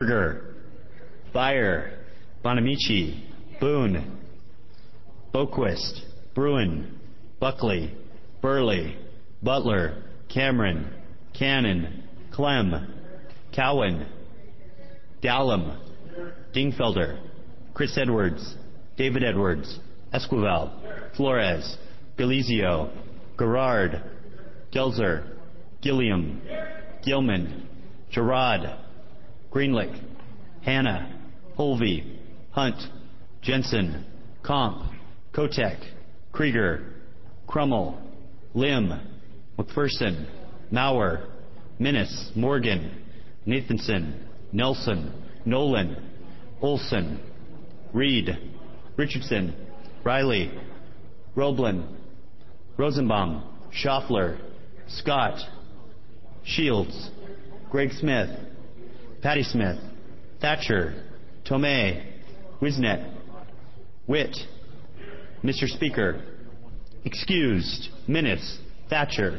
Berger, Beyer, Bonamici, Boone, Boquist, Bruin, Buckley, Burley, Butler, Cameron, Cannon, Clem, Cowan, Dallum, Dingfelder, Chris Edwards, David Edwards, Esquivel, Flores, Galizio, Gerard, Gelzer, Gilliam, Gilman, Gerard, Greenlick, Hanna, Holvey, Hunt, Jensen, Comp, Kotek, Krieger, Crummel, Lim, McPherson, Maurer, Minnis, Morgan, Nathanson, Nelson, Nolan, Olson, Reed, Richardson, Riley, Roblin, Rosenbaum, Schaffler, Scott, Shields, Greg Smith, Patty Smith, Thatcher, Tomei, Wisnet, Witt, Mr. Speaker, excused, Minnis, Thatcher.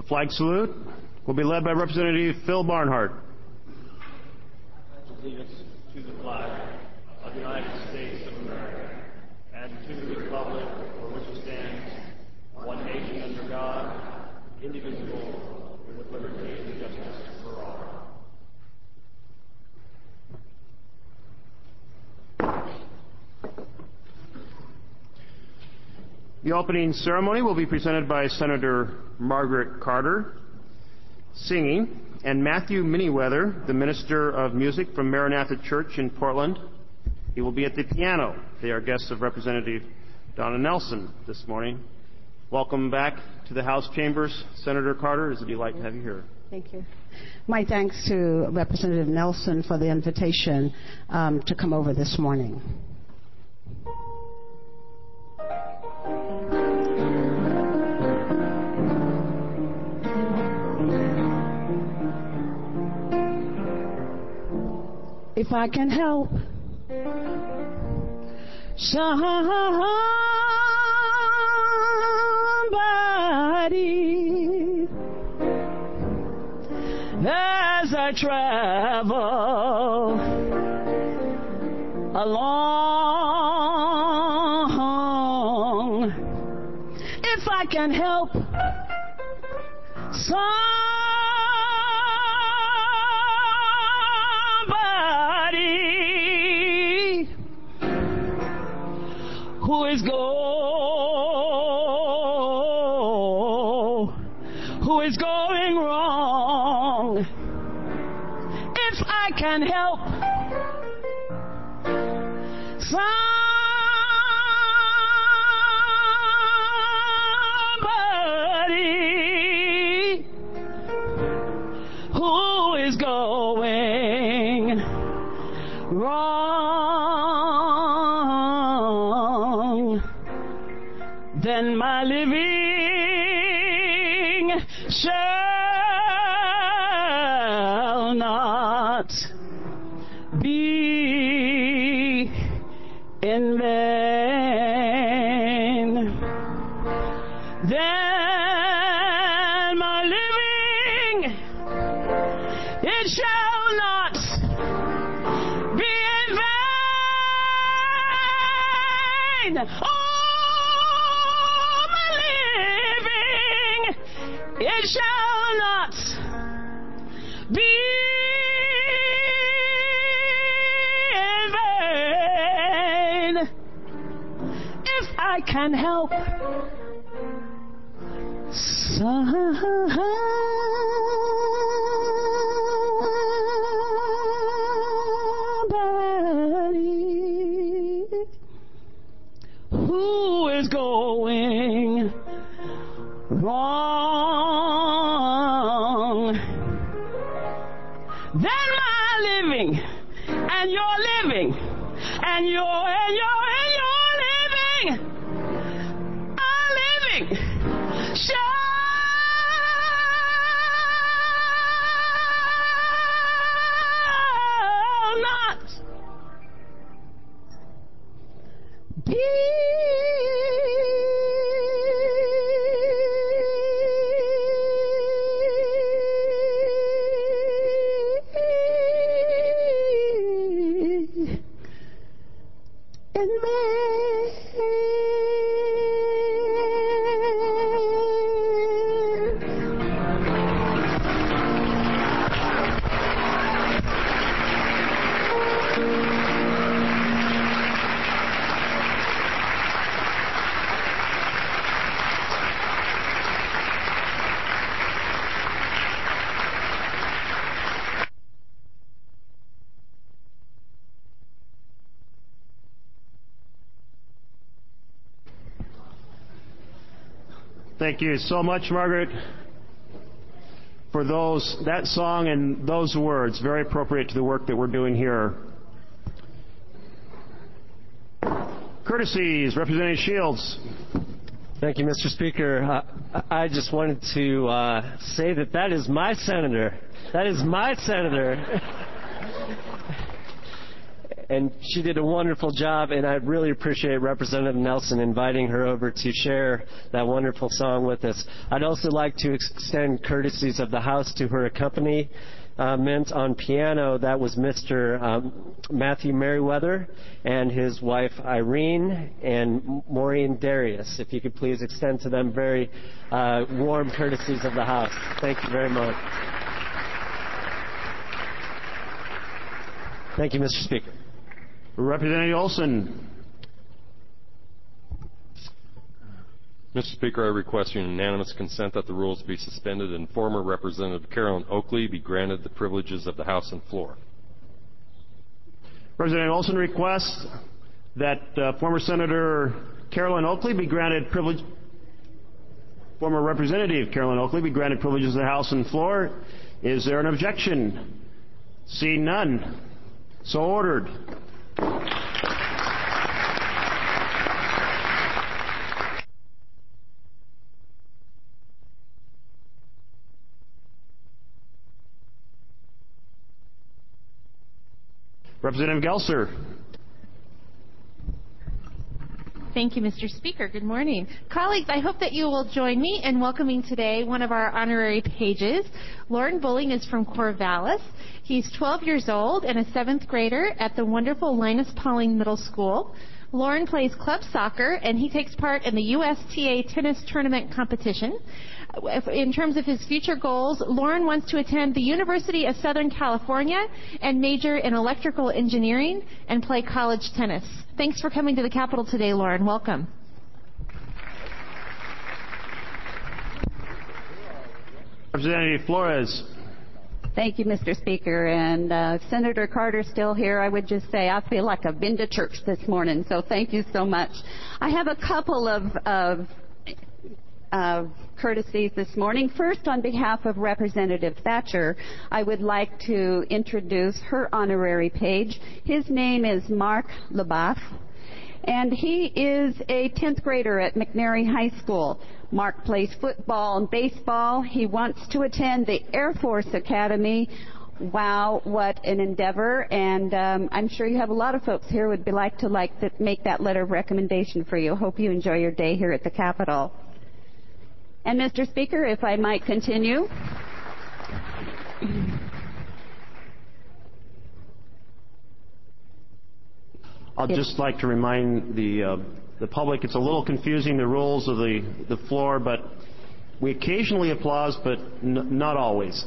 flag salute will be led by Representative Phil Barnhart. Allegiance to the flag of the United States of America and to the republic for which it stands, one nation under God, indivisible, with liberty and justice for all. The opening ceremony will be presented by Senator Margaret Carter, singing, and Matthew Miniweather, the Minister of Music from Maranatha Church in Portland. He will be at the piano. They are guests of Representative Donna Nelson this morning. Welcome back to the House chambers, Senator Carter. It's a delight to have you here. Thank you. My thanks to Representative Nelson for the invitation to come over this morning. If I can help somebody as I travel along, if I can help somebody who is going wrong, if I can help somebody who is going wrong, then my living shall not be in vain. Then my living, it shall not be in vain. It shall not be in vain if I can help somebody who is going wrong. Then my living and your living and your living, our living shall not be in vain. Thank you so much, Margaret, for that song and those words, very appropriate to the work that we're doing here. Courtesies, Representative Shields. Thank you, Mr. Speaker. I just wanted to say that is my senator. That is my senator. and she did a wonderful job, and I really appreciate Representative Nelson inviting her over to share that wonderful song with us. I'd also like to extend courtesies of the House to her accompaniment on piano. That was Mr. Matthew Merriweather and his wife Irene and Maureen Darius. If you could please extend to them very warm courtesies of the House. Thank you very much. Thank you, Mr. Speaker. Representative Olson. Mr. Speaker, I request unanimous consent that the rules be suspended and former Representative Carolyn Oakley be granted the privileges of the House and floor. Representative Olson requests that former Senator Carolyn Oakley be granted privilege. Former Representative Carolyn Oakley be granted privileges of the House and floor. Is there an objection? See none. So ordered. Representative Gelser. Thank you, Mr. Speaker. Good morning. Colleagues, I hope that you will join me in welcoming today one of our honorary pages. Lauren Bulling is from Corvallis. He's 12 years old and a 7th grader at the wonderful Linus Pauling Middle School. Lauren plays club soccer, and he takes part in the USTA tennis tournament competition. In terms of his future goals, Lauren wants to attend the University of Southern California and major in electrical engineering and play college tennis. Thanks for coming to the Capitol today, Lauren. Welcome. Representative Flores. Thank you, Mr. Speaker. And Senator Carter's still here. I would just say I feel like I've been to church this morning, so thank you so much. I have a couple of courtesies this morning. First, on behalf of Representative Thatcher, I would like to introduce her honorary page. His name is Mark LeBoff, and he is a 10th grader at McNary High School. Mark plays football and baseball. He wants to attend the Air Force Academy. Wow, what an endeavor. And I'm sure you have a lot of folks here who would like to make that letter of recommendation for you. Hope you enjoy your day here at the Capitol. And Mr. Speaker, if I might continue. I'd just like to remind the public it's a little confusing, the rules of the floor, but we occasionally applause, but not always.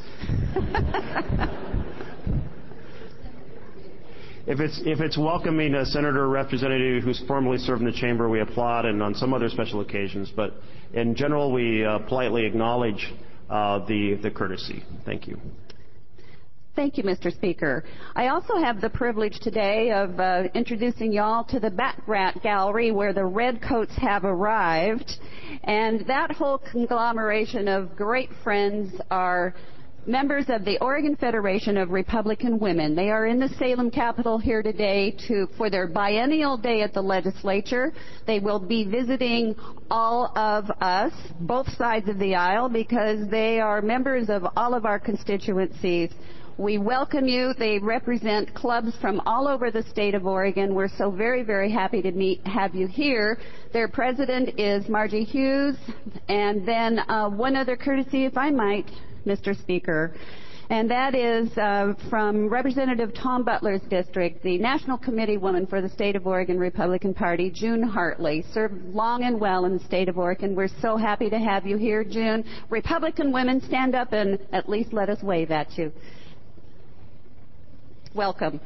If it's welcoming a senator or representative who's formerly served in the chamber, we applaud, and on some other special occasions. But in general, we politely acknowledge the courtesy. Thank you. Thank you, Mr. Speaker. I also have the privilege today of introducing y'all to the Bat Gallery where the Redcoats have arrived. And that whole conglomeration of great friends are members of the Oregon Federation of Republican Women. They are in the Salem Capitol here today for their biennial day at the legislature. They will be visiting all of us, both sides of the aisle, because they are members of all of our constituencies. We welcome you. They represent clubs from all over the state of Oregon. We're so very, very happy to have you here. Their president is Margie Hughes. And then one other courtesy, if I might, Mr. Speaker, and that is from Representative Tom Butler's district, the National Committee woman for the State of Oregon Republican Party, June Hartley, served long and well in the state of Oregon. We're so happy to have you here, June. Republican women, stand up and at least let us wave at you. Welcome.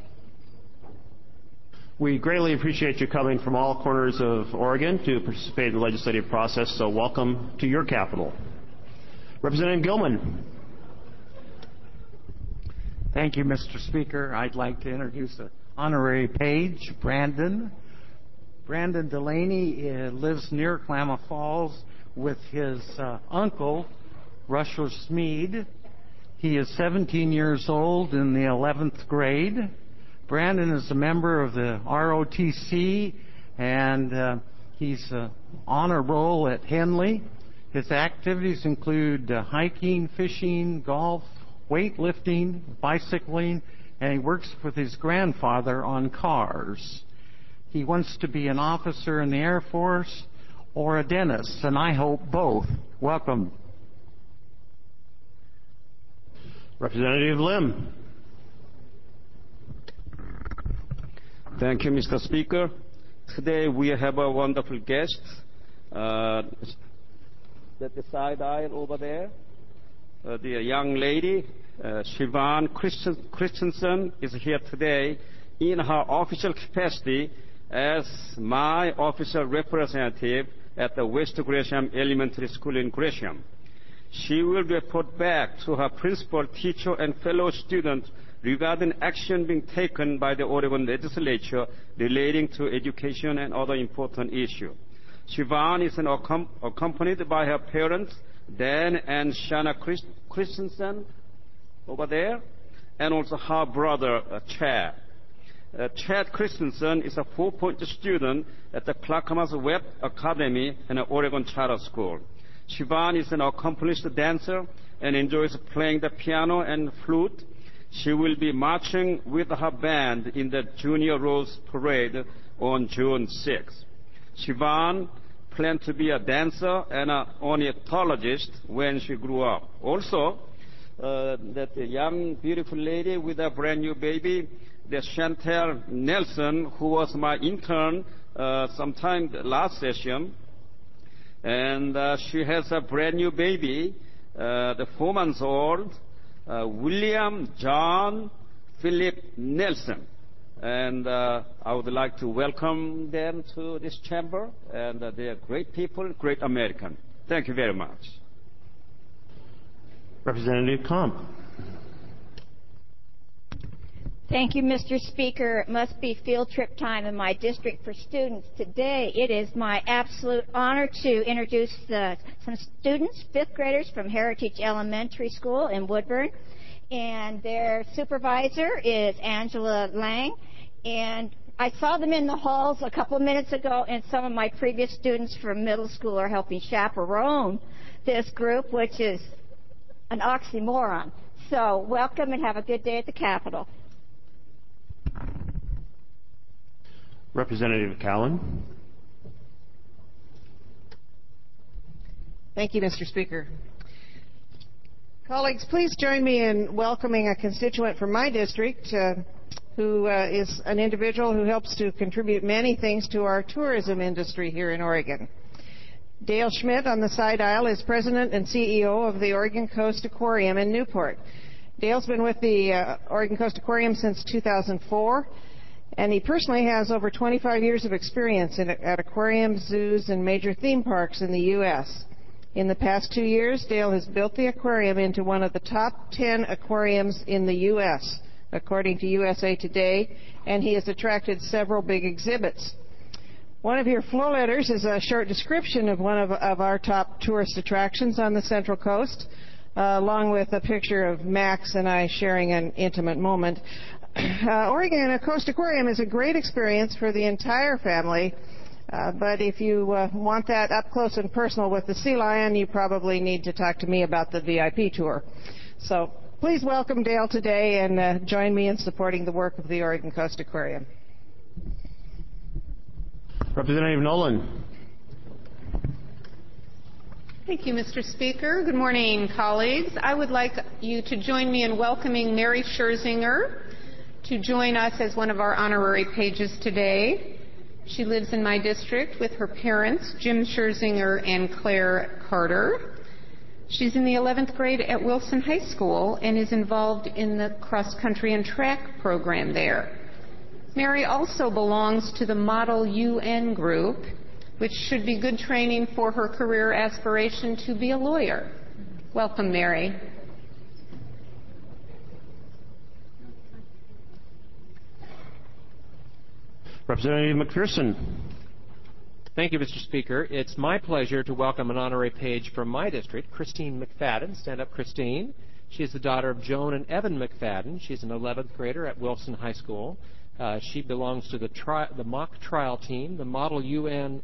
We greatly appreciate you coming from all corners of Oregon to participate in the legislative process, so welcome to your capital. Representative Gilman. Thank you, Mr. Speaker. I'd like to introduce an honorary page, Brandon. Brandon Delaney lives near Klamath Falls with his uncle, Russell Smead. He is 17 years old in the 11th grade. Brandon is a member of the ROTC, and he's on a roll at Henley. His activities include hiking, fishing, golf, weightlifting, bicycling, and he works with his grandfather on cars. He wants to be an officer in the Air Force or a dentist, and I hope both. Welcome. Representative Lim. Thank you, Mr. Speaker. Today we have a wonderful guest at the side aisle over there. The young lady, Siobhan Christensen, is here today in her official capacity as my official representative at the West Gresham Elementary School in Gresham. She will report back to her principal, teacher, and fellow students regarding action being taken by the Oregon legislature relating to education and other important issues. Siobhan is accompanied by her parents, Dan and Shanna Christensen, over there, and also her brother, Chad. Chad Christensen is a 4-point student at the Clackamas Web Academy and Oregon Charter School. Siobhan is an accomplished dancer and enjoys playing the piano and flute. She will be marching with her band in the Junior Rose Parade on June 6th. Siobhan planned to be a dancer and an ornithologist when she grew up. Also, that young, beautiful lady with a brand new baby, the Chantel Nelson, who was my intern sometime last session, and she has a brand new baby, the 4 months old, William John Philip Nelson. And I would like to welcome them to this chamber, and they are great people, great American. Thank you very much. Representative Comp. Thank you, Mr. Speaker. It must be field trip time in my district for students. Today, it is my absolute honor to introduce some students, 5th graders from Heritage Elementary School in Woodburn. And their supervisor is Angela Lang. And I saw them in the halls a couple of minutes ago, and some of my previous students from middle school are helping chaperone this group, which is an oxymoron. So welcome and have a good day at the Capitol. Representative Cowan. Thank you, Mr. Speaker. Colleagues, please join me in welcoming a constituent from my district who is an individual who helps to contribute many things to our tourism industry here in Oregon. Dale Schmidt on the side aisle is President and CEO of the Oregon Coast Aquarium in Newport. Dale's been with the Oregon Coast Aquarium since 2004, and he personally has over 25 years of experience at aquariums, zoos, and major theme parks in the U.S. In the past 2 years, Dale has built the aquarium into one of the top 10 aquariums in the U.S., according to USA Today, and he has attracted several big exhibits. One of your flow letters is a short description of one of our top tourist attractions on the Central Coast, along with a picture of Max and I sharing an intimate moment. Oregon Coast Aquarium is a great experience for the entire family, but if you want that up close and personal with the sea lion, you probably need to talk to me about the VIP tour. So please welcome Dale today and join me in supporting the work of the Oregon Coast Aquarium. Representative Nolan. Thank you, Mr. Speaker. Good morning, colleagues. I would like you to join me in welcoming Mary Scherzinger to join us as one of our honorary pages today. She lives in my district with her parents, Jim Scherzinger and Claire Carter. She's in the 11th grade at Wilson High School and is involved in the cross-country and track program there. Mary also belongs to the Model UN group, which should be good training for her career aspiration to be a lawyer. Welcome, Mary. Representative McPherson. Thank you, Mr. Speaker. It's my pleasure to welcome an honorary page from my district, Christine McFadden. Stand up, Christine. She is the daughter of Joan and Evan McFadden. She's an 11th grader at Wilson High School. She belongs to the mock trial team, the Model UN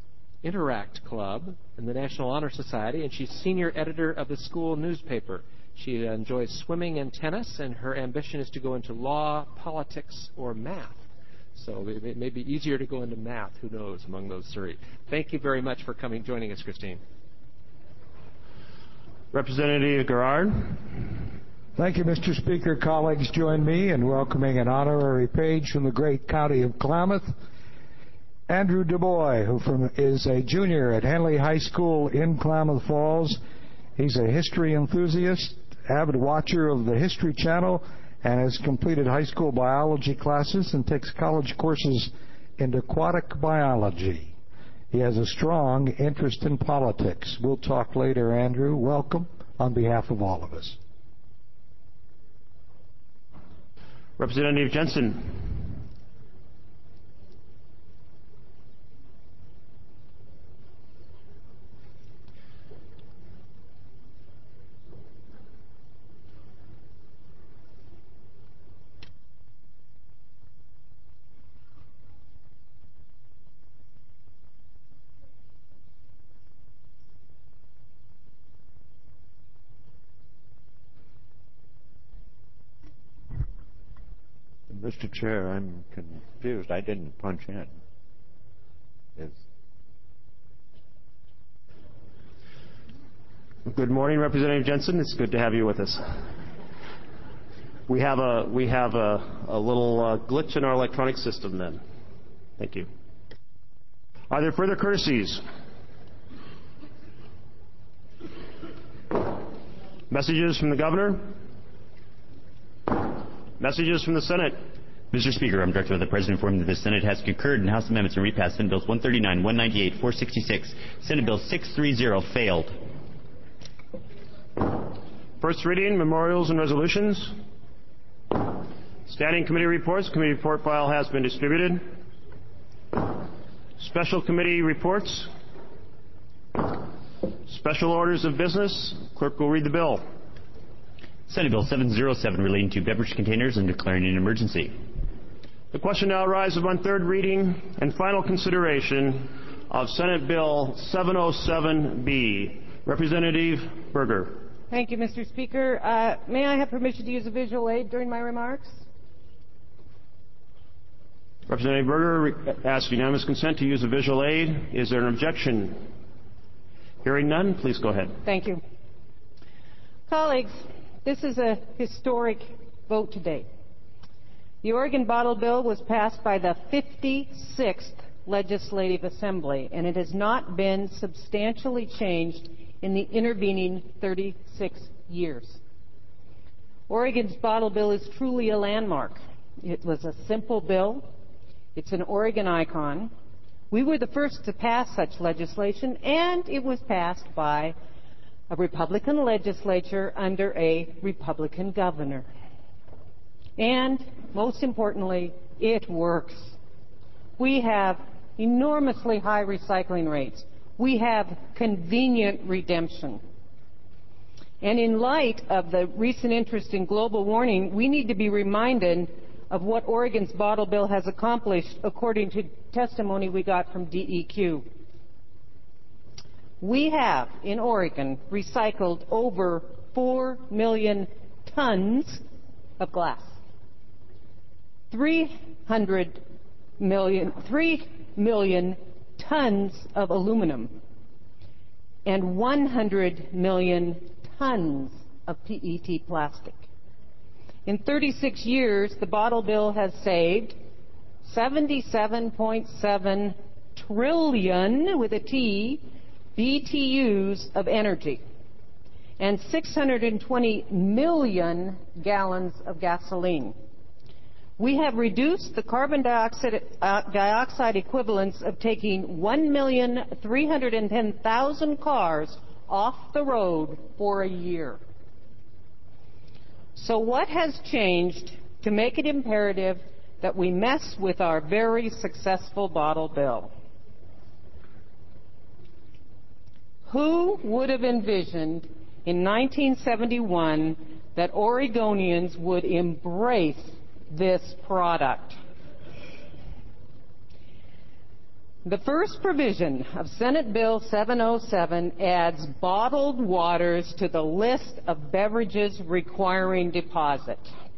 Interact Club, and the National Honor Society, and she's senior editor of the school newspaper. She enjoys swimming and tennis, and her ambition is to go into law, politics, or math. So it may be easier to go into math, who knows, among those three. Thank you very much for joining us, Christine. Representative Gerard. Thank you, Mr. Speaker. Colleagues, join me in welcoming an honorary page from the great county of Klamath, Andrew DuBois, who is a junior at Henley High School in Klamath Falls. He's a history enthusiast, avid watcher of the History Channel, and has completed high school biology classes and takes college courses in aquatic biology. He has a strong interest in politics. We'll talk later, Andrew. Welcome on behalf of all of us. Representative Jensen. Mr. Chair, I'm confused. I didn't punch in. Good morning, Representative Jensen. It's good to have you with us. We have a little glitch in our electronic system then. Thank you. Are there further courtesies? Messages from the Governor? Messages from the Senate? Mr. Speaker, I'm directed by the President informed that the Senate has concurred in House amendments and repassed Senate Bills 139, 198, 466. Senate Bill 630 failed. First reading, memorials and resolutions. Standing committee reports. Committee report file has been distributed. Special committee reports. Special orders of business. Clerk will read the bill. Senate Bill 707 relating to beverage containers and declaring an emergency. The question now arises on third reading and final consideration of Senate Bill 707B. Representative Berger. Thank you, Mr. Speaker. May I have permission to use a visual aid during my remarks? Representative Berger asks unanimous consent to use a visual aid. Is there an objection? Hearing none, please go ahead. Thank you. Colleagues, this is a historic vote today. The Oregon Bottle Bill was passed by the 56th Legislative Assembly, and it has not been substantially changed in the intervening 36 years. Oregon's Bottle Bill is truly a landmark. It was a simple bill. It's an Oregon icon. We were the first to pass such legislation, and it was passed by a Republican legislature under a Republican governor. And, most importantly, it works. We have enormously high recycling rates. We have convenient redemption. And in light of the recent interest in global warming, we need to be reminded of what Oregon's Bottle Bill has accomplished according to testimony we got from DEQ. We have, in Oregon, recycled over 4 million tons of glass, 3 million tons of aluminum, and 100 million tons of PET plastic. In 36 years, the Bottle Bill has saved 77.7 trillion, with a T, BTUs of energy, and 620 million gallons of gasoline. We have reduced the carbon dioxide equivalents of taking 1,310,000 cars off the road for a year. So what has changed to make it imperative that we mess with our very successful Bottle Bill? Who would have envisioned in 1971 that Oregonians would embrace this product? The first provision of Senate Bill 707 adds bottled waters to the list of beverages requiring deposit.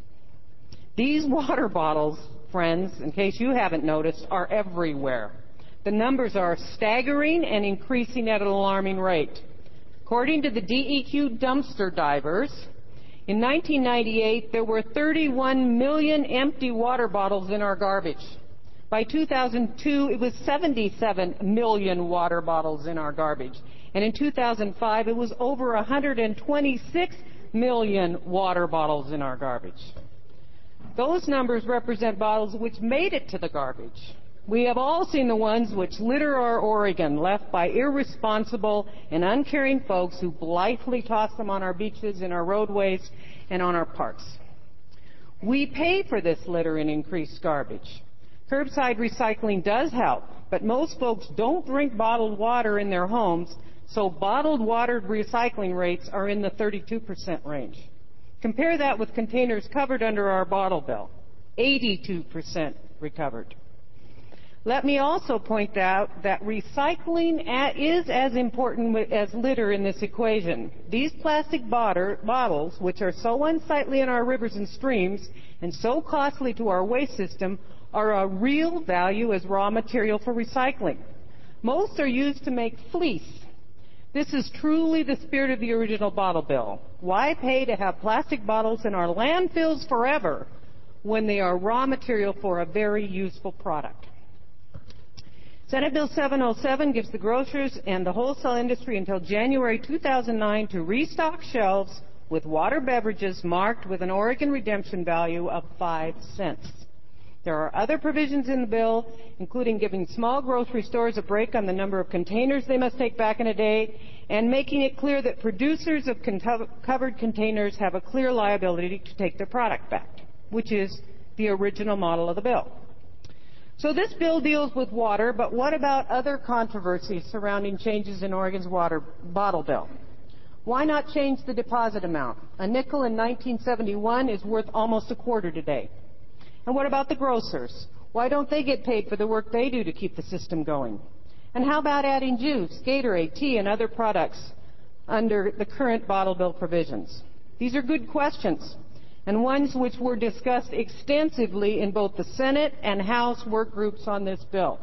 These water bottles, friends, in case you haven't noticed, are everywhere. The numbers are staggering and increasing at an alarming rate. According to the DEQ dumpster divers, in 1998 there were 31 million empty water bottles in our garbage. By 2002, it was 77 million water bottles in our garbage. And in 2005, it was over 126 million water bottles in our garbage. Those numbers represent bottles which made it to the garbage. We have all seen the ones which litter our Oregon, left by irresponsible and uncaring folks who blithely toss them on our beaches, in our roadways, and on our parks. We pay for this litter and increased garbage. Curbside recycling does help, but most folks don't drink bottled water in their homes, so bottled water recycling rates are in the 32% range. Compare that with containers covered under our bottle bill, 82% recovered. Let me also point out that recycling is as important as litter in this equation. These plastic bottles, which are so unsightly in our rivers and streams and so costly to our waste system, are a real value as raw material for recycling. Most are used to make fleece. This is truly the spirit of the original bottle bill. Why pay to have plastic bottles in our landfills forever when they are raw material for a very useful product? Senate Bill 707 gives the grocers and the wholesale industry until January 2009 to restock shelves with water beverages marked with an Oregon redemption value of 5 cents. There are other provisions in the bill, including giving small grocery stores a break on the number of containers they must take back in a day, and making it clear that producers of covered containers have a clear liability to take their product back, which is the original model of the bill. So this bill deals with water, but what about other controversies surrounding changes in Oregon's water bottle bill? Why not change the deposit amount? A nickel in 1971 is worth almost a quarter today. And what about the grocers? Why don't they get paid for the work they do to keep the system going? And how about adding juice, Gatorade, tea, and other products under the current bottle bill provisions? These are good questions, and ones which were discussed extensively in both the Senate and House work groups on this bill.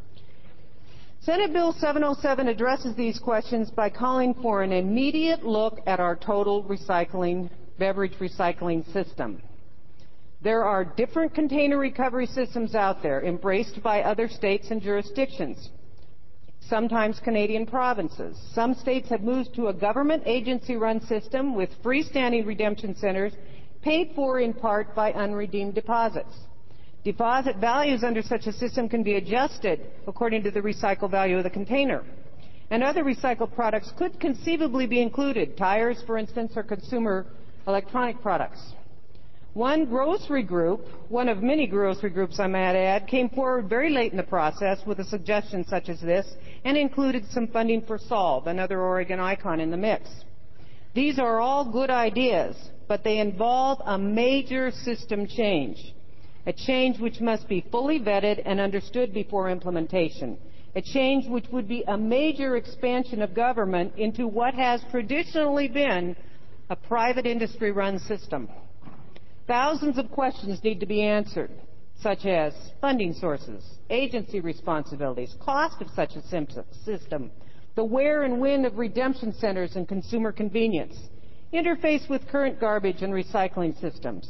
Senate Bill 707 addresses these questions by calling for an immediate look at our total beverage recycling system. There are different container recovery systems out there, embraced by other states and jurisdictions, sometimes Canadian provinces. Some states have moved to a government agency-run system with freestanding redemption centers paid for in part by unredeemed deposits. Deposit values under such a system can be adjusted according to the recycle value of the container. And other recycled products could conceivably be included, tires, for instance, or consumer electronic products. One grocery group, one of many grocery groups I might add, came forward very late in the process with a suggestion such as this and included some funding for Solve, another Oregon icon, in the mix. These are all good ideas, but they involve a major system change, a change which must be fully vetted and understood before implementation, a change which would be a major expansion of government into what has traditionally been a private industry-run system. Thousands of questions need to be answered, such as funding sources, agency responsibilities, cost of such a system, the where and when of redemption centers and consumer convenience, interface with current garbage and recycling systems.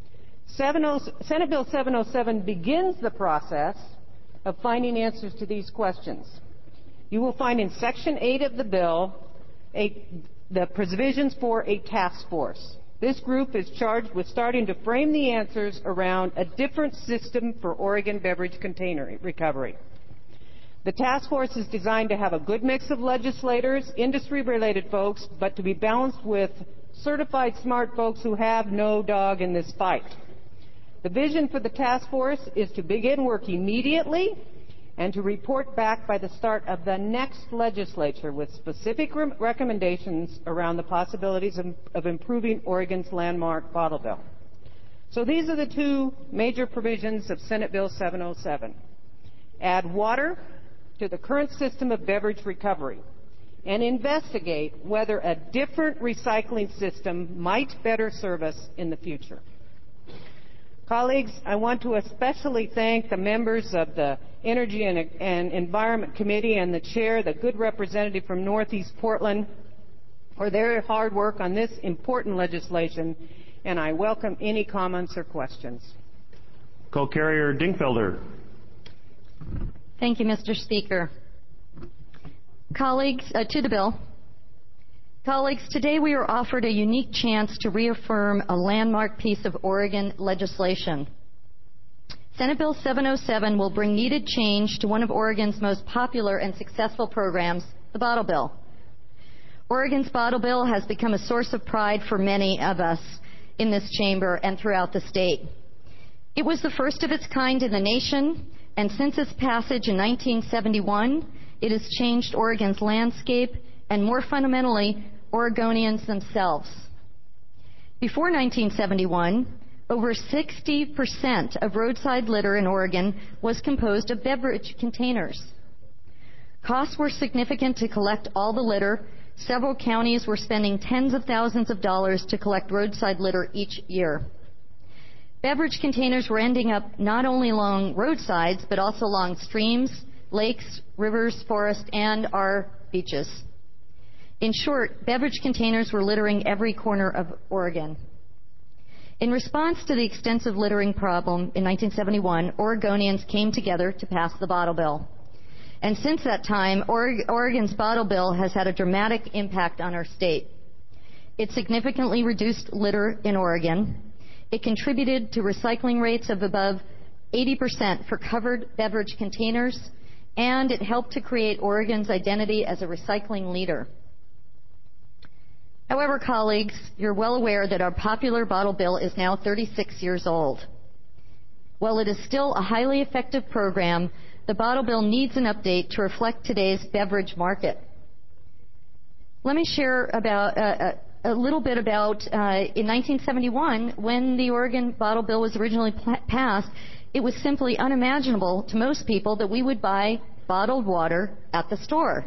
Senate Bill 707 begins the process of finding answers to these questions. You will find in Section 8 of the bill the provisions for a task force. This group is charged with starting to frame the answers around a different system for Oregon beverage container recovery. The task force is designed to have a good mix of legislators, industry-related folks, but to be balanced with certified smart folks who have no dog in this fight. The vision for the task force is to begin work immediately and to report back by the start of the next legislature with specific recommendations around the possibilities of improving Oregon's landmark bottle bill. So these are the two major provisions of Senate Bill 707. Add water to the current system of beverage recovery and investigate whether a different recycling system might better serve us in the future. Colleagues, I want to especially thank the members of the Energy and Environment Committee and the chair, the good representative from Northeast Portland, for their hard work on this important legislation, and I welcome any comments or questions. Co-Carrier Dingfelder. Thank you, Mr. Speaker. Colleagues, to the bill. Colleagues, today we are offered a unique chance to reaffirm a landmark piece of Oregon legislation. Senate Bill 707 will bring needed change to one of Oregon's most popular and successful programs, the Bottle Bill. Oregon's Bottle Bill has become a source of pride for many of us in this chamber and throughout the state. It was the first of its kind in the nation, and since its passage in 1971, it has changed Oregon's landscape and, more fundamentally, Oregonians themselves. Before 1971, over 60% of roadside litter in Oregon was composed of beverage containers. Costs were significant to collect all the litter. Several counties were spending tens of thousands of dollars to collect roadside litter each year. Beverage containers were ending up not only along roadsides, but also along streams, lakes, rivers, forests, and our beaches. In short, beverage containers were littering every corner of Oregon. In response to the extensive littering problem in 1971, Oregonians came together to pass the Bottle Bill. And since that time, Oregon's Bottle Bill has had a dramatic impact on our state. It significantly reduced litter in Oregon. It contributed to recycling rates of above 80% for covered beverage containers, and it helped to create Oregon's identity as a recycling leader. However, colleagues, you're well aware that our popular Bottle Bill is now 36 years old. While it is still a highly effective program, the Bottle Bill needs an update to reflect today's beverage market. Let me share about a little bit about in 1971, when the Oregon Bottle Bill was originally passed, it was simply unimaginable to most people that we would buy bottled water at the store.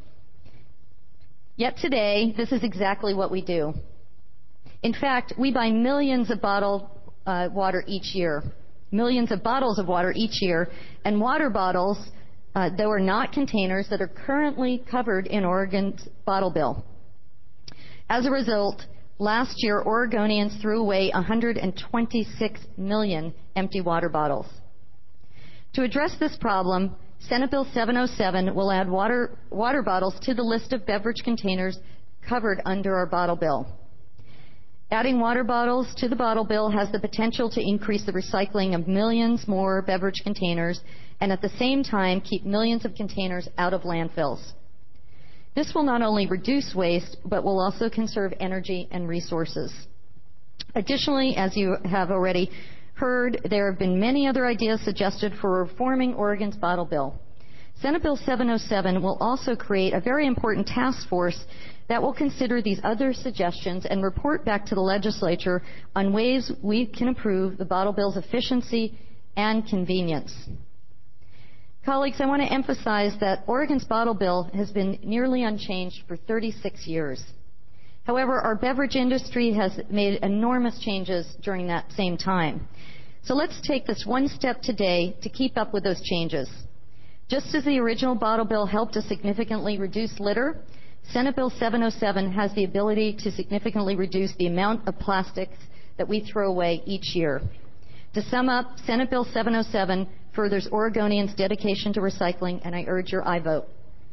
Yet today, this is exactly what we do. In fact, we buy millions of bottled water each year, millions of bottles of water each year, and water bottles, though are not containers, that are currently covered in Oregon's Bottle Bill. As a result, last year, Oregonians threw away 126 million empty water bottles. To address this problem, Senate Bill 707 will add water bottles to the list of beverage containers covered under our Bottle Bill. Adding water bottles to the Bottle Bill has the potential to increase the recycling of millions more beverage containers and at the same time keep millions of containers out of landfills. This will not only reduce waste, but will also conserve energy and resources. Additionally, as you have already heard, there have been many other ideas suggested for reforming Oregon's Bottle Bill. Senate Bill 707 will also create a very important task force that will consider these other suggestions and report back to the legislature on ways we can improve the Bottle Bill's efficiency and convenience. Colleagues, I want to emphasize that Oregon's Bottle Bill has been nearly unchanged for 36 years. However, our beverage industry has made enormous changes during that same time. So let's take this one step today to keep up with those changes. Just as the original Bottle Bill helped to significantly reduce litter, Senate Bill 707 has the ability to significantly reduce the amount of plastics that we throw away each year. To sum up, Senate Bill 707 furthers Oregonians' dedication to recycling, and I urge your aye vote.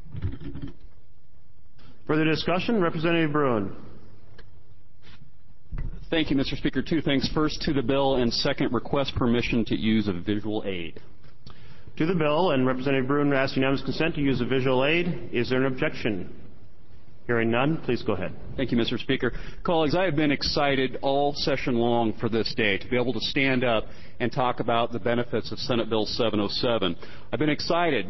Further discussion? Representative Bruin. Thank you, Mr. Speaker. Two things. First, to the bill, and second, request permission to use a visual aid. To the bill, and Representative Bruin asks unanimous consent to use a visual aid. Is there an objection? Hearing none, please go ahead. Thank you, Mr. Speaker. Colleagues, I have been excited all session long for this day to be able to stand up and talk about the benefits of Senate Bill 707. I've been excited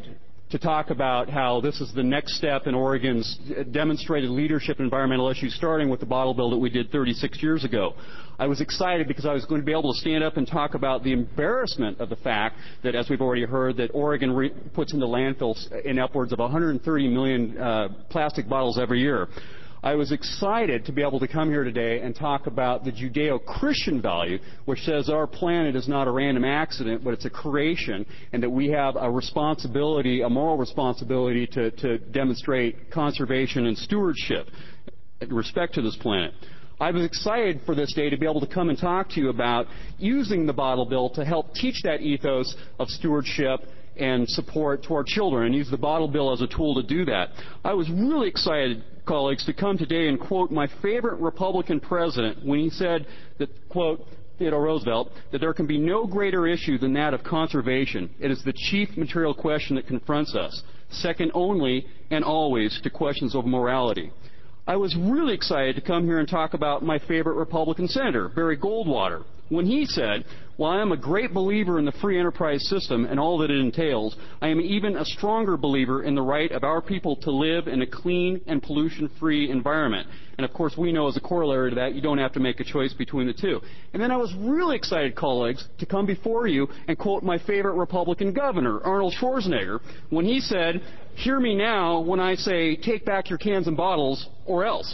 to talk about how this is the next step in Oregon's demonstrated leadership in environmental issues, starting with the bottle bill that we did 36 years ago. I was excited because I was going to be able to stand up and talk about the embarrassment of the fact that, as we've already heard, that Oregon puts into landfills in upwards of 130 million plastic bottles every year. I was excited to be able to come here today and talk about the Judeo-Christian value, which says our planet is not a random accident, but it's a creation, and that we have a responsibility, a moral responsibility to demonstrate conservation and stewardship in respect to this planet. I was excited for this day to be able to come and talk to you about using the bottle bill to help teach that ethos of stewardship and support to our children, and use the bottle bill as a tool to do that. I was really excited, colleagues, to come today and quote my favorite Republican president when he said that, quote, Theodore Roosevelt, that there can be no greater issue than that of conservation. It is the chief material question that confronts us, second only and always to questions of morality. I was really excited to come here and talk about my favorite Republican senator, Barry Goldwater, when he said, while I am a great believer in the free enterprise system and all that it entails, I am even a stronger believer in the right of our people to live in a clean and pollution-free environment. And, of course, we know as a corollary to that, you don't have to make a choice between the two. And then I was really excited, colleagues, to come before you and quote my favorite Republican governor, Arnold Schwarzenegger, when he said, hear me now when I say take back your cans and bottles or else.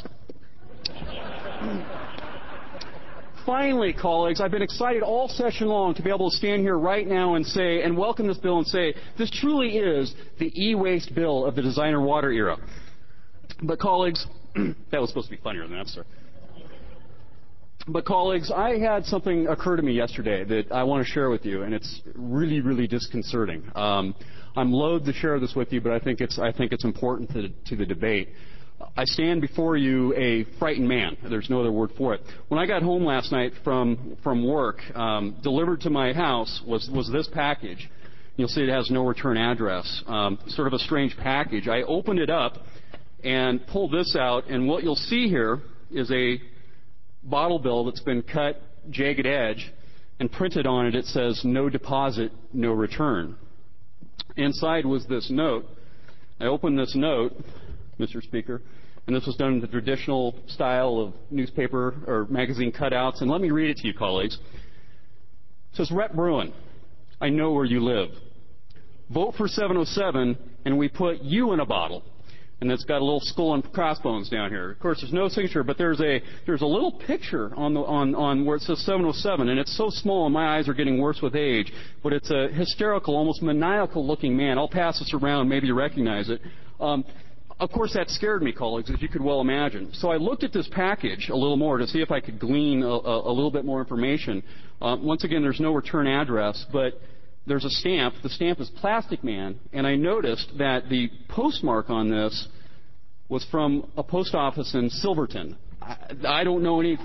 Finally, colleagues, I've been excited all session long to be able to stand here right now and say, and welcome this bill and say, this truly is the e-waste bill of the designer water era. But colleagues, that was supposed to be funnier than that, sir. But colleagues, I had something occur to me yesterday that I want to share with you, and it's really, really disconcerting. I'm loath to share this with you, but I think it's important to the debate. I stand before you a frightened man. There's no other word for it. When I got home last night from work, delivered to my house was this package. You'll see it has no return address. Sort of a strange package. I opened it up and pulled this out, and what you'll see here is a bottle bill that's been cut jagged edge, and printed on it says, no deposit, no return. Inside was this note. I opened this note, Mr. Speaker, and this was done in the traditional style of newspaper or magazine cutouts. And let me read it to you, colleagues. It says, Rep Bruin, I know where you live. Vote for 707, and we put you in a bottle. And it's got a little skull and crossbones down here. Of course, there's no signature, but there's a little picture on where it says 707, and it's so small, and my eyes are getting worse with age. But it's a hysterical, almost maniacal-looking man. I'll pass this around. Maybe you recognize it. Of course, that scared me, colleagues, as you could well imagine. So I looked at this package a little more to see if I could glean a little bit more information. Once again, there's no return address, but there's a stamp. The stamp is Plastic Man, and I noticed that the postmark on this was from a post office in Silverton. I don't know any.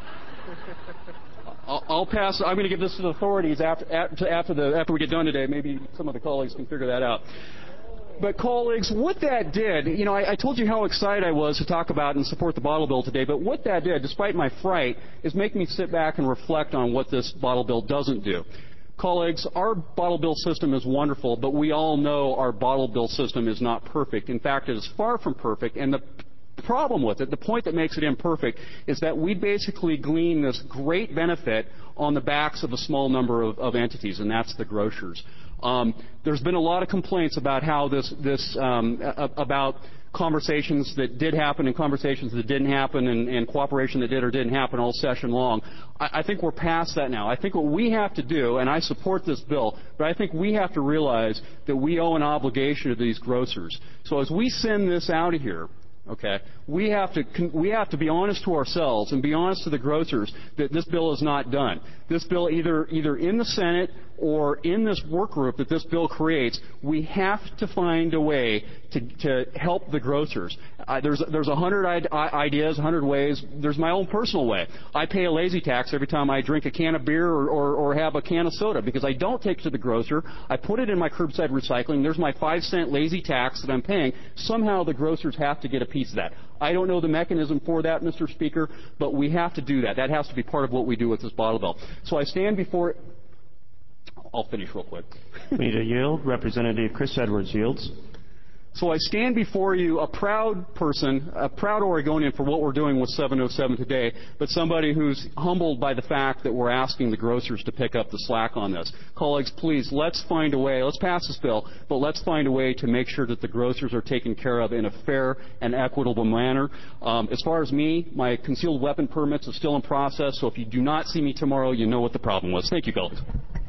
I'll pass. I'm going to give this to the authorities after we get done today. Maybe some of the colleagues can figure that out. But, colleagues, what that did, I told you how excited I was to talk about and support the bottle bill today, but what that did, despite my fright, is make me sit back and reflect on what this bottle bill doesn't do. Colleagues, our bottle bill system is wonderful, but we all know our bottle bill system is not perfect. In fact, it is far from perfect, and the problem with it, the point that makes it imperfect, is that we basically glean this great benefit on the backs of a small number of entities, and that's the grocers. There's been a lot of complaints about how about conversations that did happen and conversations that didn't happen and cooperation that did or didn't happen all session long. I think we're past that now. I think what we have to do, and I support this bill, but I think we have to realize that we owe an obligation to these grocers. So as we send this out of here, okay, we have to be honest to ourselves and be honest to the grocers that this bill is not done. This bill, either in the Senate or in this work group that this bill creates, we have to find a way to help the grocers. There's 100 ideas, 100 ways. There's my own personal way. I pay a lazy tax every time I drink a can of beer or have a can of soda because I don't take it to the grocer. I put it in my curbside recycling. There's my 5-cent lazy tax that I'm paying. Somehow the grocers have to get a piece of that. I don't know the mechanism for that, Mr. Speaker, but we have to do that. That has to be part of what we do with this bottle bill. So I stand before I'll finish real quick. We need to yield. Representative Chris Edwards yields. So I stand before you a proud person, a proud Oregonian for what we're doing with 707 today, but somebody who's humbled by the fact that we're asking the grocers to pick up the slack on this. Colleagues, please, let's find a way. Let's pass this bill, but let's find a way to make sure that the grocers are taken care of in a fair and equitable manner. As far as me, my concealed weapon permits are still in process, so if you do not see me tomorrow, you know what the problem was. Thank you, colleagues.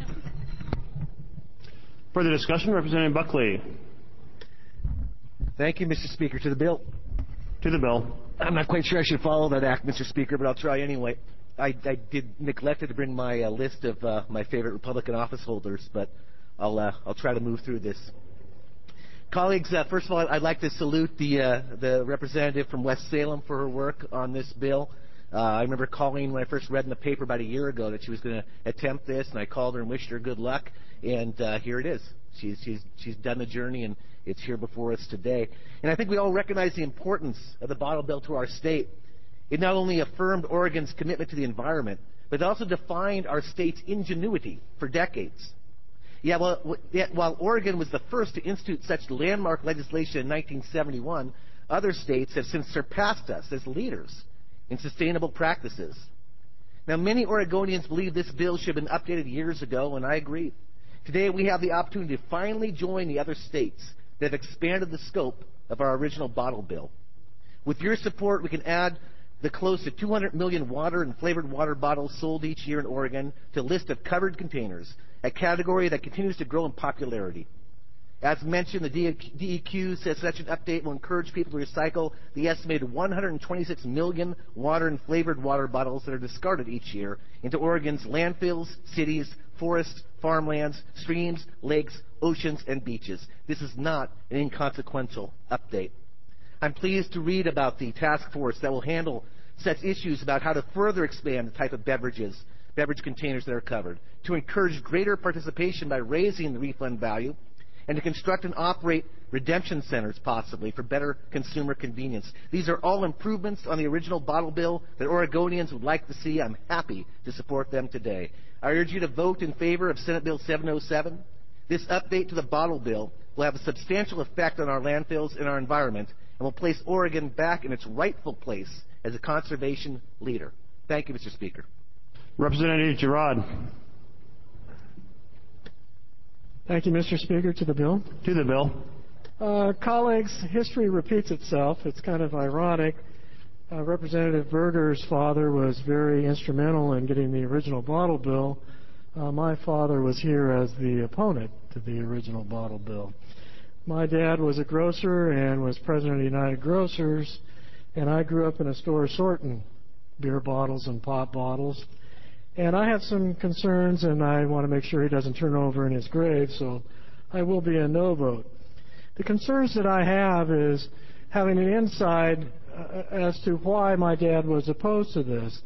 Further discussion, Representative Buckley. Thank you, Mr. Speaker. To the bill. To the bill. I'm not quite sure I should follow that act, Mr. Speaker, but I'll try anyway. I neglected to bring my list of my favorite Republican office holders, but I'll try to move through this. Colleagues, first of all, I'd like to salute the representative from West Salem for her work on this bill. I remember calling when I first read in the paper about a year ago that she was going to attempt this, and I called her and wished her good luck, and here it is. She's done the journey, and it's here before us today. And I think we all recognize the importance of the bottle bill to our state. It not only affirmed Oregon's commitment to the environment, but it also defined our state's ingenuity for decades. While Oregon was the first to institute such landmark legislation in 1971, other states have since surpassed us as leaders in sustainable practices. Now, many Oregonians believe this bill should have been updated years ago, and I agree. Today, we have the opportunity to finally join the other states that have expanded the scope of our original bottle bill. With your support, we can add the close to 200 million water and flavored water bottles sold each year in Oregon to a list of covered containers, a category that continues to grow in popularity. As mentioned, the DEQ says such an update will encourage people to recycle the estimated 126 million water and flavored water bottles that are discarded each year into Oregon's landfills, cities, forests, farmlands, streams, lakes, oceans, and beaches. This is not an inconsequential update. I'm pleased to read about the task force that will handle such issues about how to further expand the type of beverage containers that are covered, to encourage greater participation by raising the refund value, and to construct and operate redemption centers, possibly, for better consumer convenience. These are all improvements on the original bottle bill that Oregonians would like to see. I'm happy to support them today. I urge you to vote in favor of Senate Bill 707. This update to the bottle bill will have a substantial effect on our landfills and our environment, and will place Oregon back in its rightful place as a conservation leader. Thank you, Mr. Speaker. Representative Girard. Thank you, Mr. Speaker. To the bill. To the bill. Colleagues, history repeats itself. It's kind of ironic. Representative Berger's father was very instrumental in getting the original bottle bill. My father was here as the opponent to the original bottle bill. My dad was a grocer and was president of United Grocers, and I grew up in a store sorting beer bottles and pop bottles. And I have some concerns, and I want to make sure he doesn't turn over in his grave, so I will be a no vote. The concerns that I have is having an insight as to why my dad was opposed to this.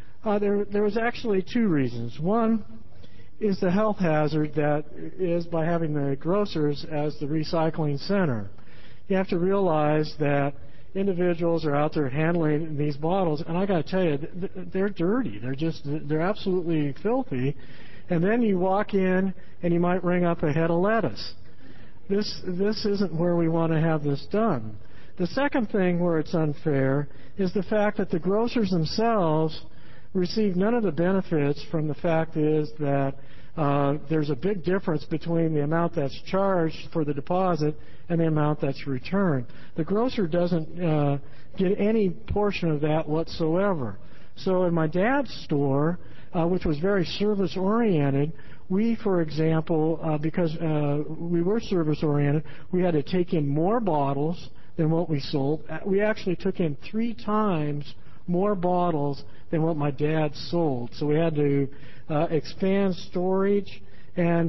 There was actually two reasons. One is the health hazard that is by having the grocers as the recycling center. You have to realize that individuals are out there handling these bottles, and I got to tell you, they're dirty. They're absolutely filthy. And then you walk in, and you might ring up a head of lettuce. This isn't where we want to have this done. The second thing where it's unfair is the fact that the grocers themselves receive none of the benefits from the fact is that there's a big difference between the amount that's charged for the deposit and the amount that's returned. The grocer doesn't get any portion of that whatsoever. So in my dad's store, which was very service-oriented, we, for example, because we were service-oriented, we had to take in more bottles than what we sold. We actually took in 3 times more bottles than what my dad sold. So we had to expand storage, and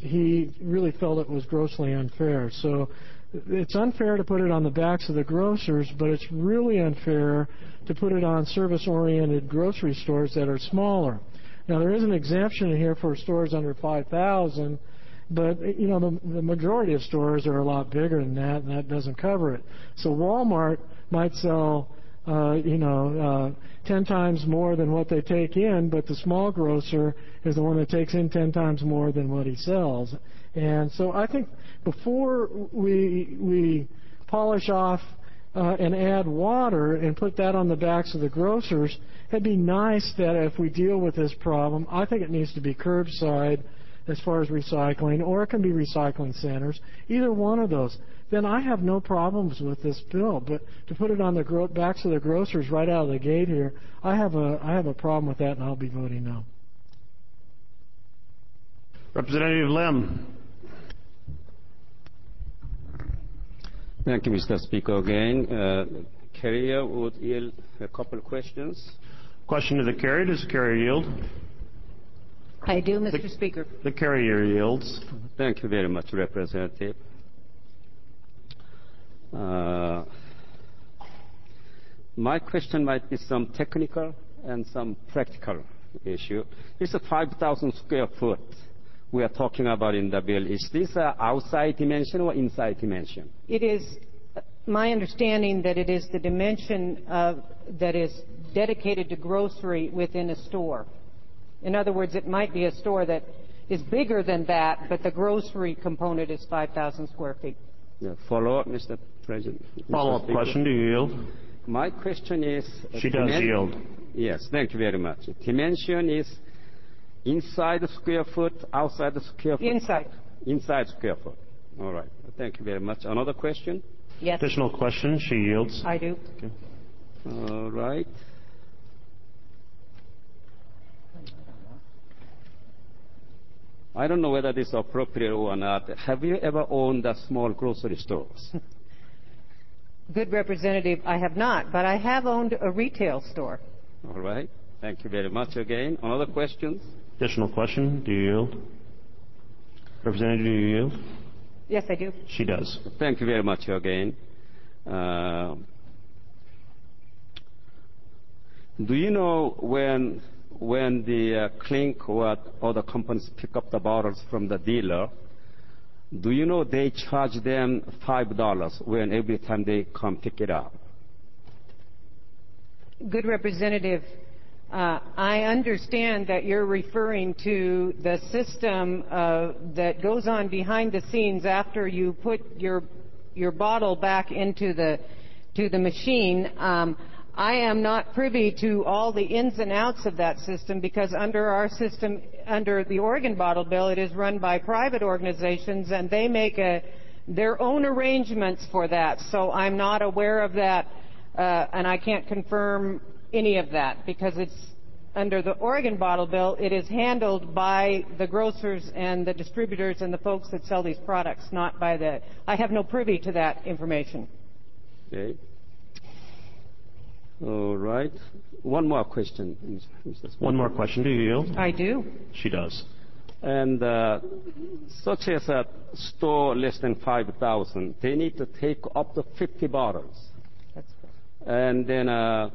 he really felt it was grossly unfair. So it's unfair to put it on the backs of the grocers, but it's really unfair to put it on service-oriented grocery stores that are smaller. Now, there is an exemption here for stores under 5,000, but, the majority of stores are a lot bigger than that, and that doesn't cover it. So Walmart might sell 10 times more than what they take in, but the small grocer is the one that takes in 10 times more than what he sells. And so I think before we polish off and add water and put that on the backs of the grocers, it'd be nice that if we deal with this problem, I think it needs to be curbside as far as recycling, or it can be recycling centers, either one of those. Then I have no problems with this bill. But to put it on the backs of the grocers right out of the gate here, I have a problem with that, and I'll be voting no. Representative Lim. Thank you, Mr. Speaker. Again, carrier would yield a couple of questions. Question to the carrier. Does the carrier yield? I do, Mr. Speaker. The carrier yields. Thank you very much, Representative. My question might be some technical and some practical issue. It's a 5,000 square foot we are talking about in the bill. Is this an outside dimension or inside dimension? It is my understanding that it is the dimension that is dedicated to grocery within a store. In other words, it might be a store that is bigger than that, but the grocery component is 5,000 square feet. Yeah, follow-up, Mr. President. Follow-up question. Do you yield? My question is... She does yield. Yes, thank you very much. Dimension is inside the square foot, outside the square foot? Inside. Inside square foot. All right. Thank you very much. Another question? Yes. Additional question. She yields. I do. Okay. All right. I don't know whether this is appropriate or not. Have you ever owned a small grocery stores? Good Representative, I have not, but I have owned a retail store. All right. Thank you very much again. Another questions? Additional question. Do you yield? Representative, do you yield? Yes, I do. She does. Thank you very much again. Do you know when the Clink or other companies pick up the bottles from the dealer, do you know they charge them $5 when every time they come pick it up? Good Representative, I understand that you're referring to the system that goes on behind the scenes after you put your bottle back into the machine. I am not privy to all the ins and outs of that system because under our system, under the Oregon Bottle Bill, it is run by private organizations and they make their own arrangements for that. So I'm not aware of that and I can't confirm any of that because it's under the Oregon Bottle Bill, it is handled by the grocers and the distributors and the folks that sell these products, not by the... I have no privy to that information. Okay. All right. One more question. One more question. Do you yield? I do. She does. And such as a store less than 5,000, they need to take up to 50 bottles. That's correct. And then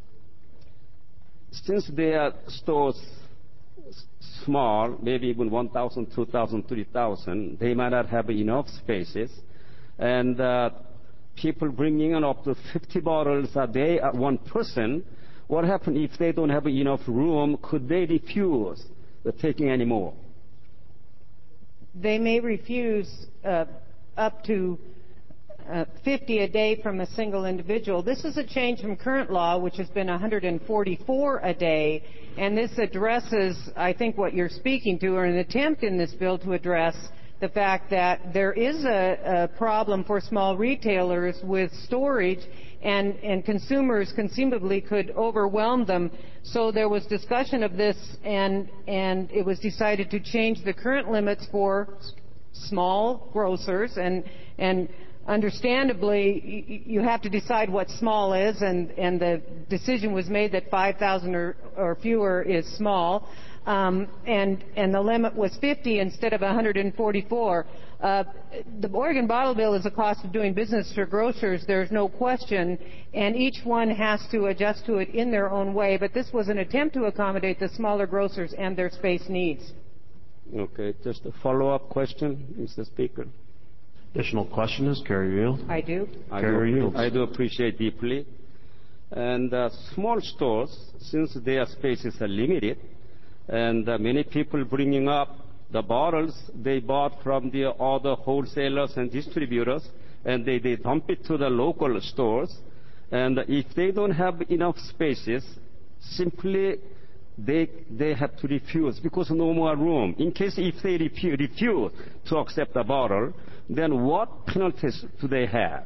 since their stores small, maybe even 1,000, 2,000, 3,000, they might not have enough spaces. And people bringing in up to 50 bottles a day at one person, what happens if they don't have enough room? Could they refuse taking any more? They may refuse up to 50 a day from a single individual. This is a change from current law, which has been 144 a day, and this addresses, I think, what you're speaking to, or an attempt in this bill to address the fact that there is a problem for small retailers with storage, and consumers conceivably could overwhelm them. So there was discussion of this, and it was decided to change the current limits for small grocers, and understandably, you have to decide what small is, and the decision was made that 5,000 or fewer is small, and the limit was 50 instead of 144. The Oregon Bottle Bill is a cost of doing business for grocers, there's no question, and each one has to adjust to it in their own way, but this was an attempt to accommodate the smaller grocers and their space needs. Okay, just a follow-up question, Mr. Speaker. Additional question is carrier yield. I do. I do appreciate deeply. And small stores, since their spaces are limited, and many people bringing up the bottles they bought from the other wholesalers and distributors, and they dump it to the local stores. And if they don't have enough spaces, simply they have to refuse because no more room. In case if they refuse to accept the bottle, then what penalties do they have?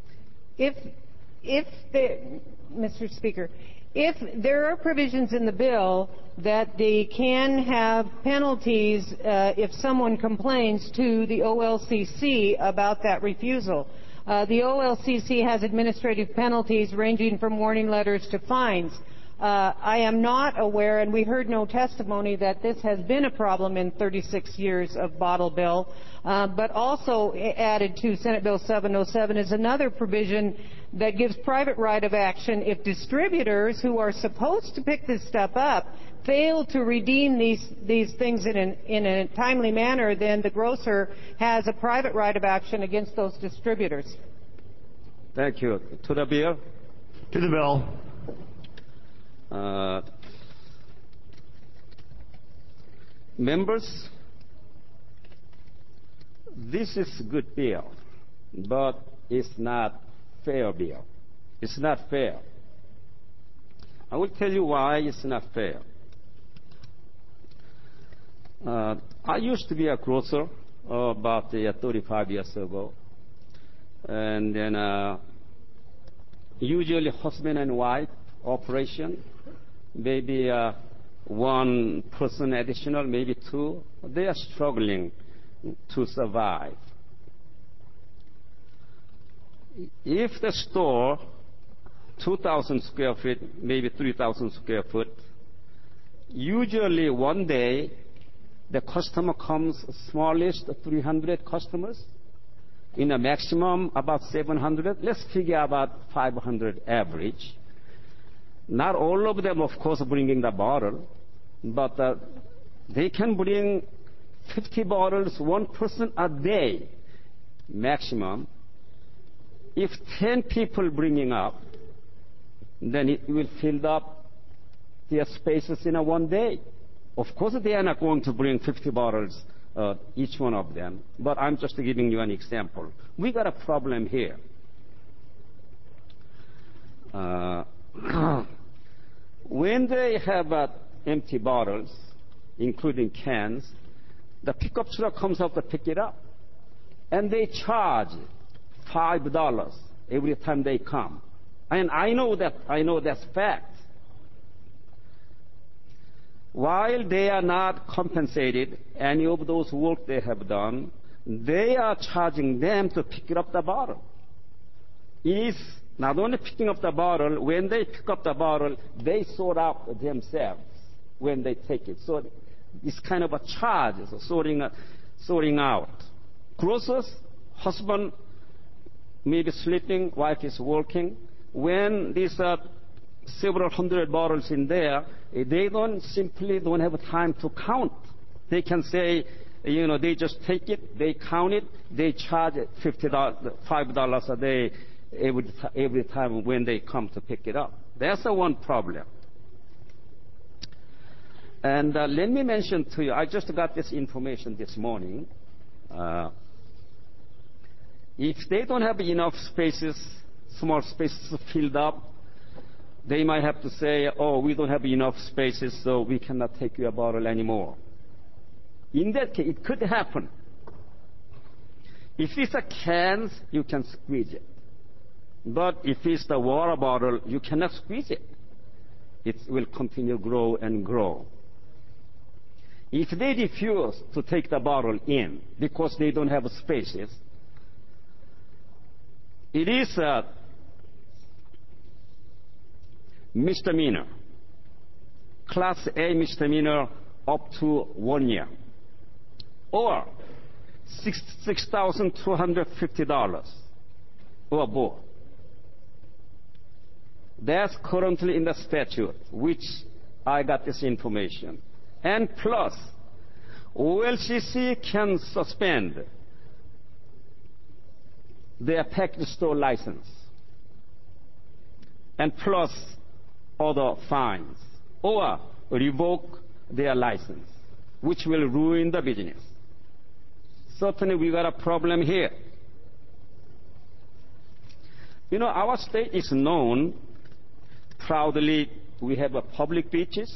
Mr. Speaker, if there are provisions in the bill that they can have penalties if someone complains to the OLCC about that refusal. The OLCC has administrative penalties ranging from warning letters to fines. I am not aware, and we heard no testimony, that this has been a problem in 36 years of bottle bill. But also added to Senate Bill 707 is another provision that gives private right of action if distributors who are supposed to pick this stuff up fail to redeem these things in a timely manner, then the grocer has a private right of action against those distributors. Thank you. To the bill? To the bill. Members, this is a good bill, but it's not fair bill. It's not fair. I will tell you why it's not fair. I used to be a grocer about 35 years ago, and then usually husband and wife operation, maybe one person additional, maybe two. They are struggling to survive. If the store, 2,000 square feet, maybe 3,000 square foot, usually one day the customer comes smallest 300 customers, in a maximum about 700. Let's figure about 500 average. Not all of them, of course, bringing the bottle, but they can bring 50 bottles, one person a day, maximum. If 10 people bringing up, then it will fill up their spaces in a one day. Of course, they are not going to bring 50 bottles, each one of them, but I'm just giving you an example. We got a problem here. When they have empty bottles, including cans, the pickup truck comes up to pick it up, and they charge $5 every time they come. And I know that's fact. While they are not compensated any of those work they have done, they are charging them to pick up the bottle. It is not only picking up the bottle, when they pick up the bottle, they sort out themselves when they take it. So it's kind of a charge, so sorting out. Grocers, husband maybe sleeping, wife is working. When these are several hundred bottles in there, they simply don't have time to count. They can say, they just take it, they count it, they charge $5 a day every time when they come to pick it up. That's the one problem. And let me mention to you, I just got this information this morning. If they don't have enough spaces, small spaces filled up, they might have to say, oh, we don't have enough spaces, so we cannot take your bottle anymore. In that case, it could happen. If it's a cans, you can squeeze it. But if it's the water bottle, you cannot squeeze it. It will continue to grow and grow. If they refuse to take the bottle in because they don't have spaces, it is a misdemeanor, Class A misdemeanor up to 1 year, or $6,250 or both. That's currently in the statute, which I got this information. And plus, OLCC can suspend their package store license. and plus other fines, or revoke their license, which will ruin the business. Certainly we got a problem here. You know, our state is known proudly. We have a public beaches.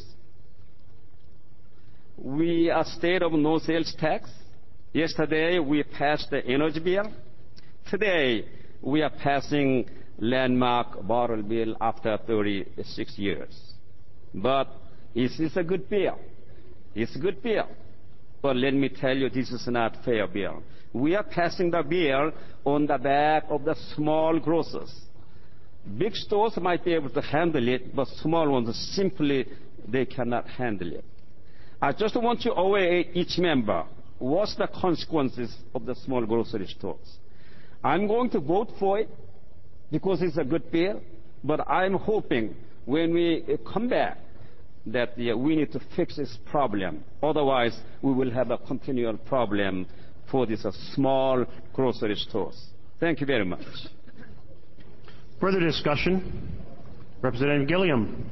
We are a state of no sales tax. Yesterday we passed the energy bill. Today we are passing landmark bottle bill after 36 years. But is this a good bill? It's a good bill. But let me tell you, this is not a fair bill. We are passing the bill on the back of the small grocers. Big stores might be able to handle it, but small ones simply, they cannot handle it. I just want to aware each member what's the consequences of the small grocery stores. I'm going to vote for it because it's a good bill, but I'm hoping when we come back that we need to fix this problem. Otherwise, we will have a continual problem for these small grocery stores. Thank you very much. Further discussion? Representative Gilliam.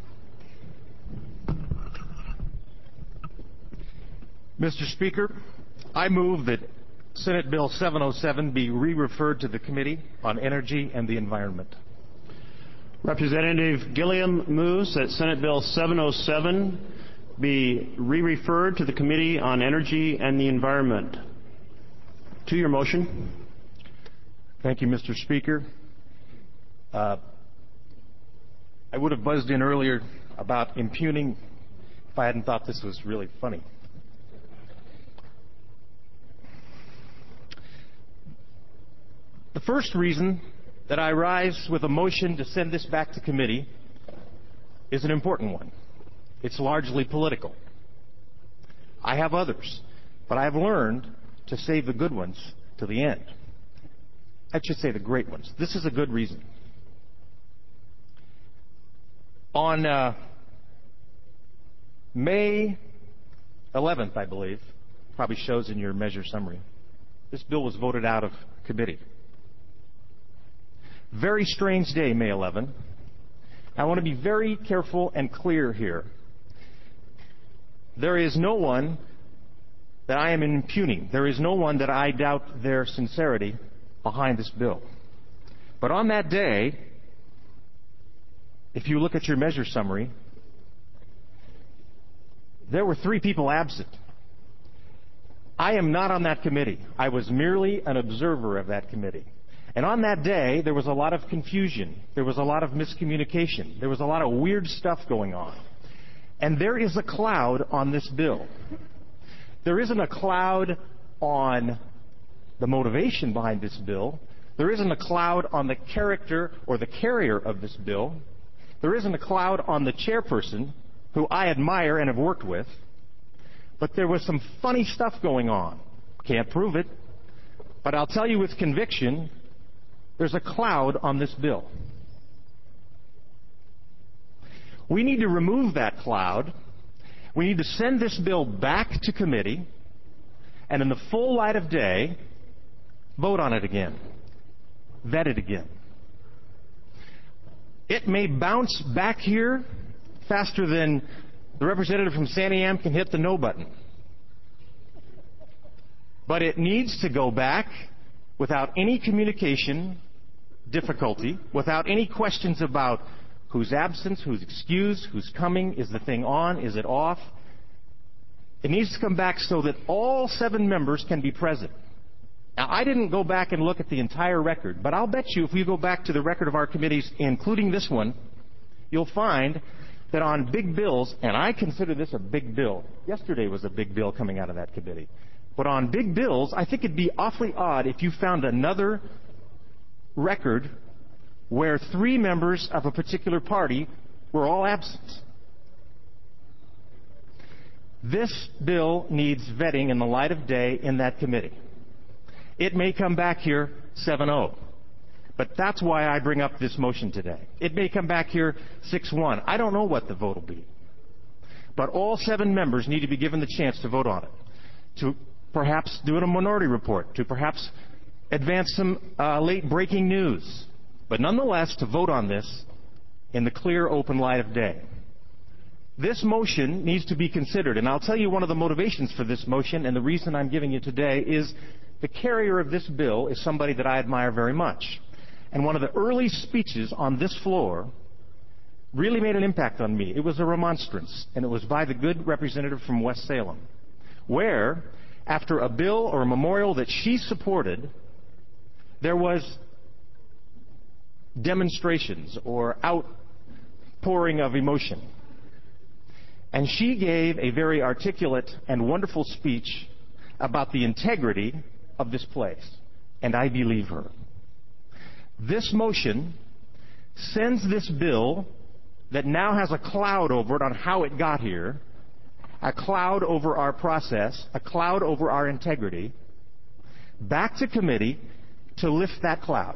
Mr. Speaker, I move that Senate Bill 707 be re-referred to the Committee on Energy and the Environment. Representative Gilliam moves that Senate Bill 707 be re-referred to the Committee on Energy and the Environment. To your motion. Thank you, Mr. Speaker. I would have buzzed in earlier about impugning if I hadn't thought this was really funny. The first reason that I rise with a motion to send this back to committee is an important one. It's largely political. I have others, but I've learned to save the good ones to the end. I should say the great ones. This is a good reason. On May 11th, I believe, probably shows in your measure summary, this bill was voted out of committee. Very strange day, May 11. I want to be very careful and clear here. There is no one that I am impugning. There is no one that I doubt their sincerity behind this bill. But on that day, if you look at your measure summary, there were 3 people absent. I am not on that committee. I was merely an observer of that committee. And on that day, there was a lot of confusion. There was a lot of miscommunication. There was a lot of weird stuff going on. And there is a cloud on this bill. There isn't a cloud on the motivation behind this bill. There isn't a cloud on the character or the carrier of this bill. There isn't a cloud on the chairperson, who I admire and have worked with. But there was some funny stuff going on. Can't prove it. But I'll tell you with conviction, there's a cloud on this bill. We need to remove that cloud. We need to send this bill back to committee, and in the full light of day, vote on it again. Vet it again. It may bounce back here faster than the representative from Santiam can hit the no button. But it needs to go back without any communication difficulty, without any questions about who's absent, who's excused, who's coming, is the thing on, is it off. It needs to come back so that all 7 members can be present. Now, I didn't go back and look at the entire record, but I'll bet you if we go back to the record of our committees, including this one, you'll find that on big bills, and I consider this a big bill. Yesterday was a big bill coming out of that committee. But on big bills, I think it'd be awfully odd if you found another record where 3 members of a particular party were all absent. This bill needs vetting in the light of day in that committee. It may come back here 7-0, but that's why I bring up this motion today. It may come back here 6-1. I don't know what the vote will be. But all 7 members need to be given the chance to vote on it, to perhaps do a minority report, to perhaps advance some late-breaking news. But nonetheless, to vote on this in the clear, open light of day. This motion needs to be considered, and I'll tell you one of the motivations for this motion, and the reason I'm giving it today is the carrier of this bill is somebody that I admire very much. And one of the early speeches on this floor really made an impact on me. It was a remonstrance, and it was by the good representative from West Salem, where, after a bill or a memorial that she supported, there was demonstrations or outpouring of emotion. And she gave a very articulate and wonderful speech about the integrity of this place. And I believe her. This motion sends this bill that now has a cloud over it on how it got here, a cloud over our process, a cloud over our integrity, back to committee to lift that cloud.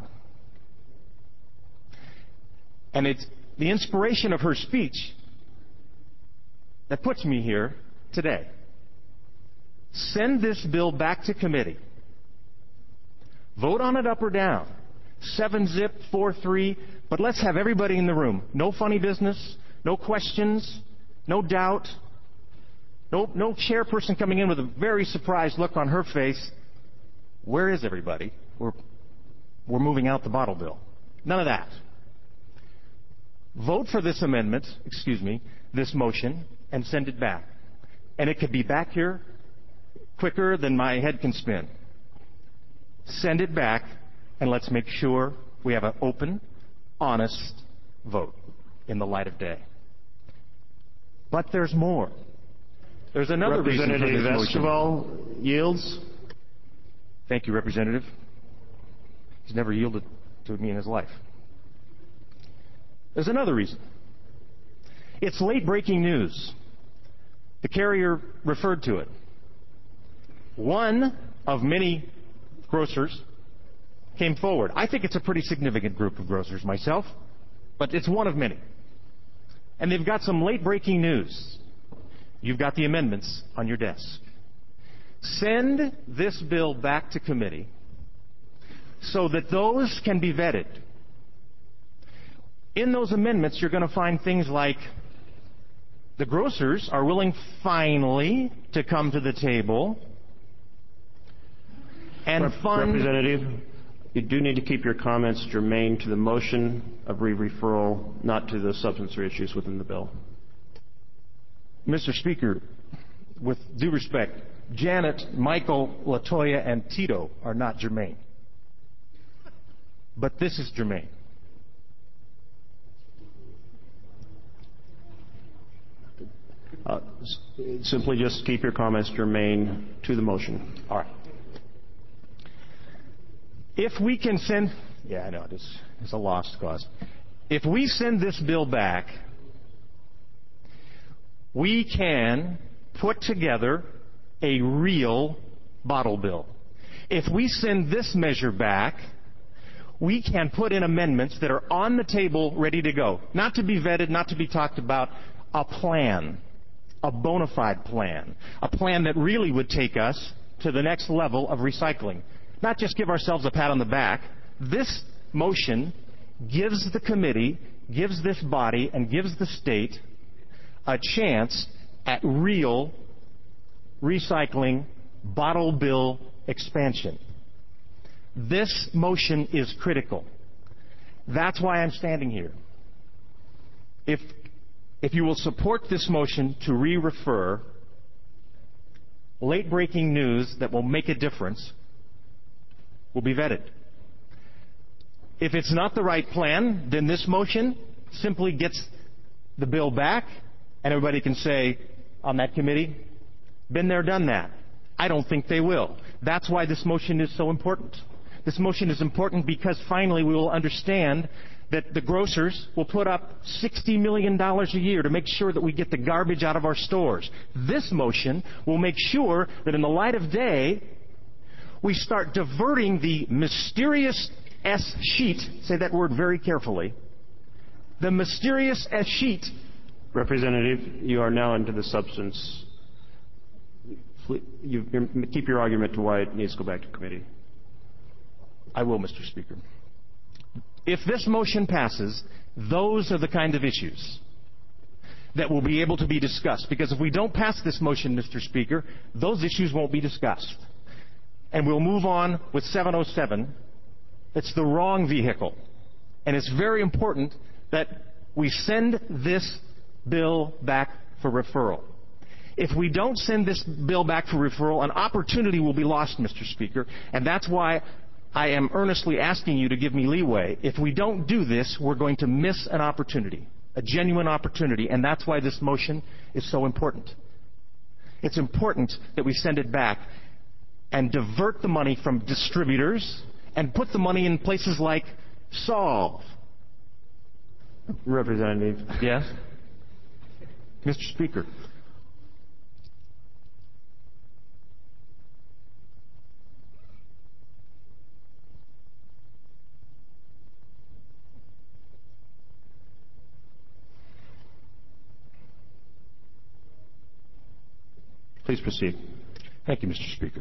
And it's the inspiration of her speech that puts me here today. Send this bill back to committee. Vote on it up or down. 7-zip, 4-3, but let's have everybody in the room. No funny business, no questions, no doubt, no chairperson coming in with a very surprised look on her face. Where is everybody? We're moving out the bottle bill. None of that. Vote for this amendment, this motion, and send it back. And it could be back here quicker than my head can spin. Send it back, and let's make sure we have an open, honest vote in the light of day. But there's more. There's another reason for this motion. Representative Estival yields. Thank you, Representative. He's never yielded to me in his life. There's another reason. It's late-breaking news. The carrier referred to it. One of many grocers came forward. I think it's a pretty significant group of grocers myself, but it's one of many. And they've got some late-breaking news. You've got the amendments on your desk. Send this bill back to committee so that those can be vetted. In those amendments, you're going to find things like the grocers are willing finally to come to the table and fund... Representative, you do need to keep your comments germane to the motion of re-referral, not to the substantive issues within the bill. Mr. Speaker, with due respect, Janet, Michael, LaToya, and Tito are not germane. But this is germane. Simply just keep your comments germane to the motion. All right. If we can send... Yeah, I know, it's a lost cause. If we send this bill back, we can put together a real bottle bill. If we send this measure back, we can put in amendments that are on the table ready to go. Not to be vetted, not to be talked about. A plan. A bona fide plan. A plan that really would take us to the next level of recycling. Not just give ourselves a pat on the back. This motion gives the committee, gives this body, and gives the state a chance at real recycling bottle bill expansion. This motion is critical. That's why I'm standing here. If you will support this motion to re-refer, late-breaking news that will make a difference will be vetted. If it's not the right plan, then this motion simply gets the bill back, and everybody can say on that committee, been there, done that. I don't think they will. That's why this motion is so important. This motion is important because finally we will understand that the grocers will put up $60 million a year to make sure that we get the garbage out of our stores. This motion will make sure that in the light of day, we start diverting the mysterious S sheet, say that word very carefully, the mysterious S sheet. Representative, you are now into the substance. Keep your argument to why it needs to go back to committee. I will, Mr. Speaker. If this motion passes, those are the kind of issues that will be able to be discussed. Because if we don't pass this motion, Mr. Speaker, those issues won't be discussed. And we'll move on with 707. It's the wrong vehicle. And it's very important that we send this bill back for referral. If we don't send this bill back for referral, an opportunity will be lost, Mr. Speaker, and that's why I am earnestly asking you to give me leeway. If we don't do this, we're going to miss an opportunity, a genuine opportunity, and that's why this motion is so important. It's important that we send it back and divert the money from distributors and put the money in places like Solve. Representative. Yes? Mr. Speaker. Please proceed. Thank you, Mr. Speaker.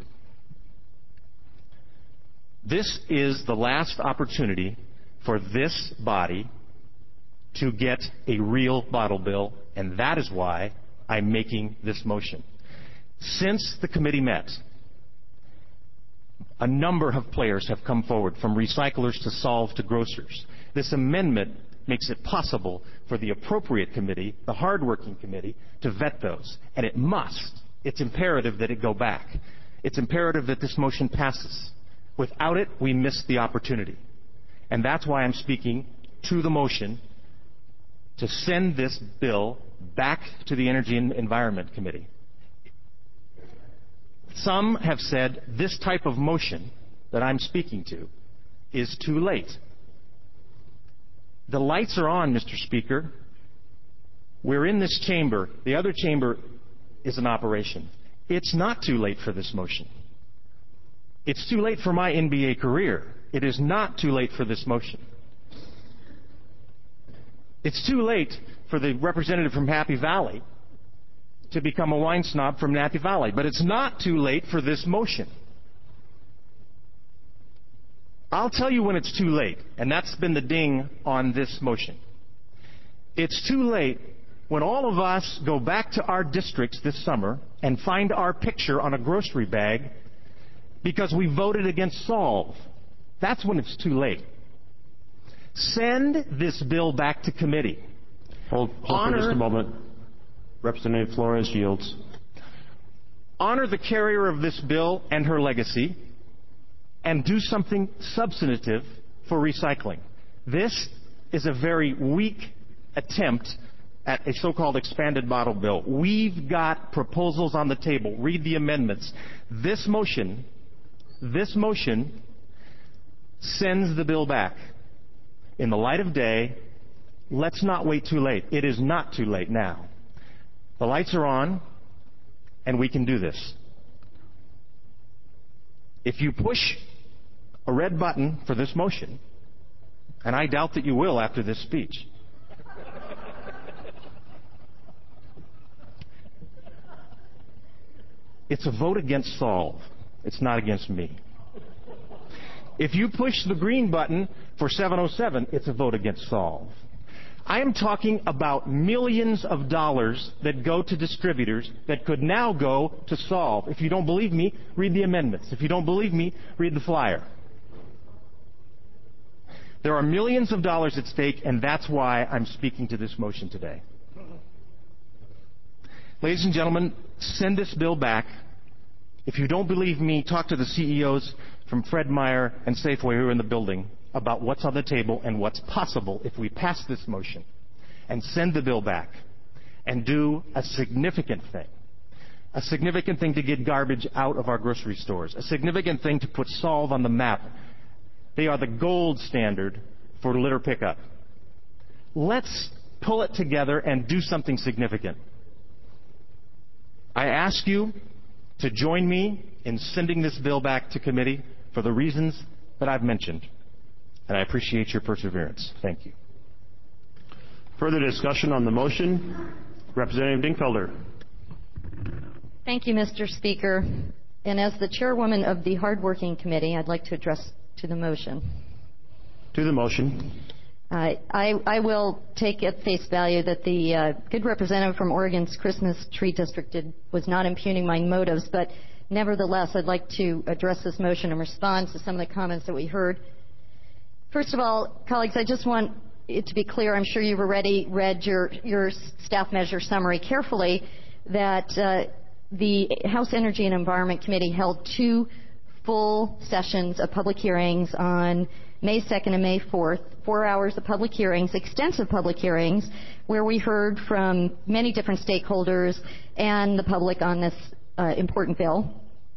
This is the last opportunity for this body to get a real bottle bill, and that is why I'm making this motion. Since the committee met, a number of players have come forward, from recyclers to Solve to grocers. This amendment makes it possible for the appropriate committee, the hardworking committee, to vet those. And it must. It's imperative that it go back. It's imperative that this motion passes. Without it, we miss the opportunity. And that's why I'm speaking to the motion to send this bill back to the Energy and Environment Committee. Some have said this type of motion that I'm speaking to is too late. The lights are on, Mr. Speaker. We're in this chamber. The other chamber is in operation. It's not too late for this motion. It's too late for my NBA career. It is not too late for this motion. It's too late for the representative from Happy Valley to become a wine snob from Happy Valley. But it's not too late for this motion. I'll tell you when it's too late, and that's been the ding on this motion. It's too late when all of us go back to our districts this summer and find our picture on a grocery bag because we voted against Solve. That's when it's too late. Send this bill back to committee. Hold for just a moment. Representative Flores yields. Honor the carrier of this bill and her legacy, and do something substantive for recycling. This is a very weak attempt at a so-called expanded bottle bill. We've got proposals on the table. Read the amendments. This motion sends the bill back. In the light of day, let's not wait too late. It is not too late now. The lights are on, and we can do this. If you push a red button for this motion, and I doubt that you will after this speech, it's a vote against Solve. It's not against me. If you push the green button for 707, it's a vote against Solve. I am talking about millions of dollars that go to distributors that could now go to Solve. If you don't believe me, read the amendments. If you don't believe me, read the flyer. There are millions of dollars at stake, and that's why I'm speaking to this motion today. Ladies and gentlemen, send this bill back. If you don't believe me, talk to the CEOs from Fred Meyer and Safeway who are in the building about what's on the table and what's possible if we pass this motion and send the bill back and do a significant thing to get garbage out of our grocery stores, a significant thing to put Solve on the map. They are the gold standard for litter pickup. Let's pull it together and do something significant. I ask you to join me in sending this bill back to committee for the reasons that I've mentioned. And I appreciate your perseverance. Thank you. Further discussion on the motion? Representative Dingfelder. Thank you, Mr. Speaker. And as the chairwoman of the Hardworking Committee, I'd like to address to the motion. To the motion. I will take at face value that the good representative from Oregon's Christmas Tree District was not impugning my motives, but nevertheless, I'd like to address this motion in response to some of the comments that we heard. First of all, colleagues, I just want it to be clear, I'm sure you've already read your staff measure summary carefully, that the House Energy and Environment Committee held 2 full sessions of public hearings on May 2nd and May 4th, 4 hours of public hearings, extensive public hearings, where we heard from many different stakeholders and the public on this important bill.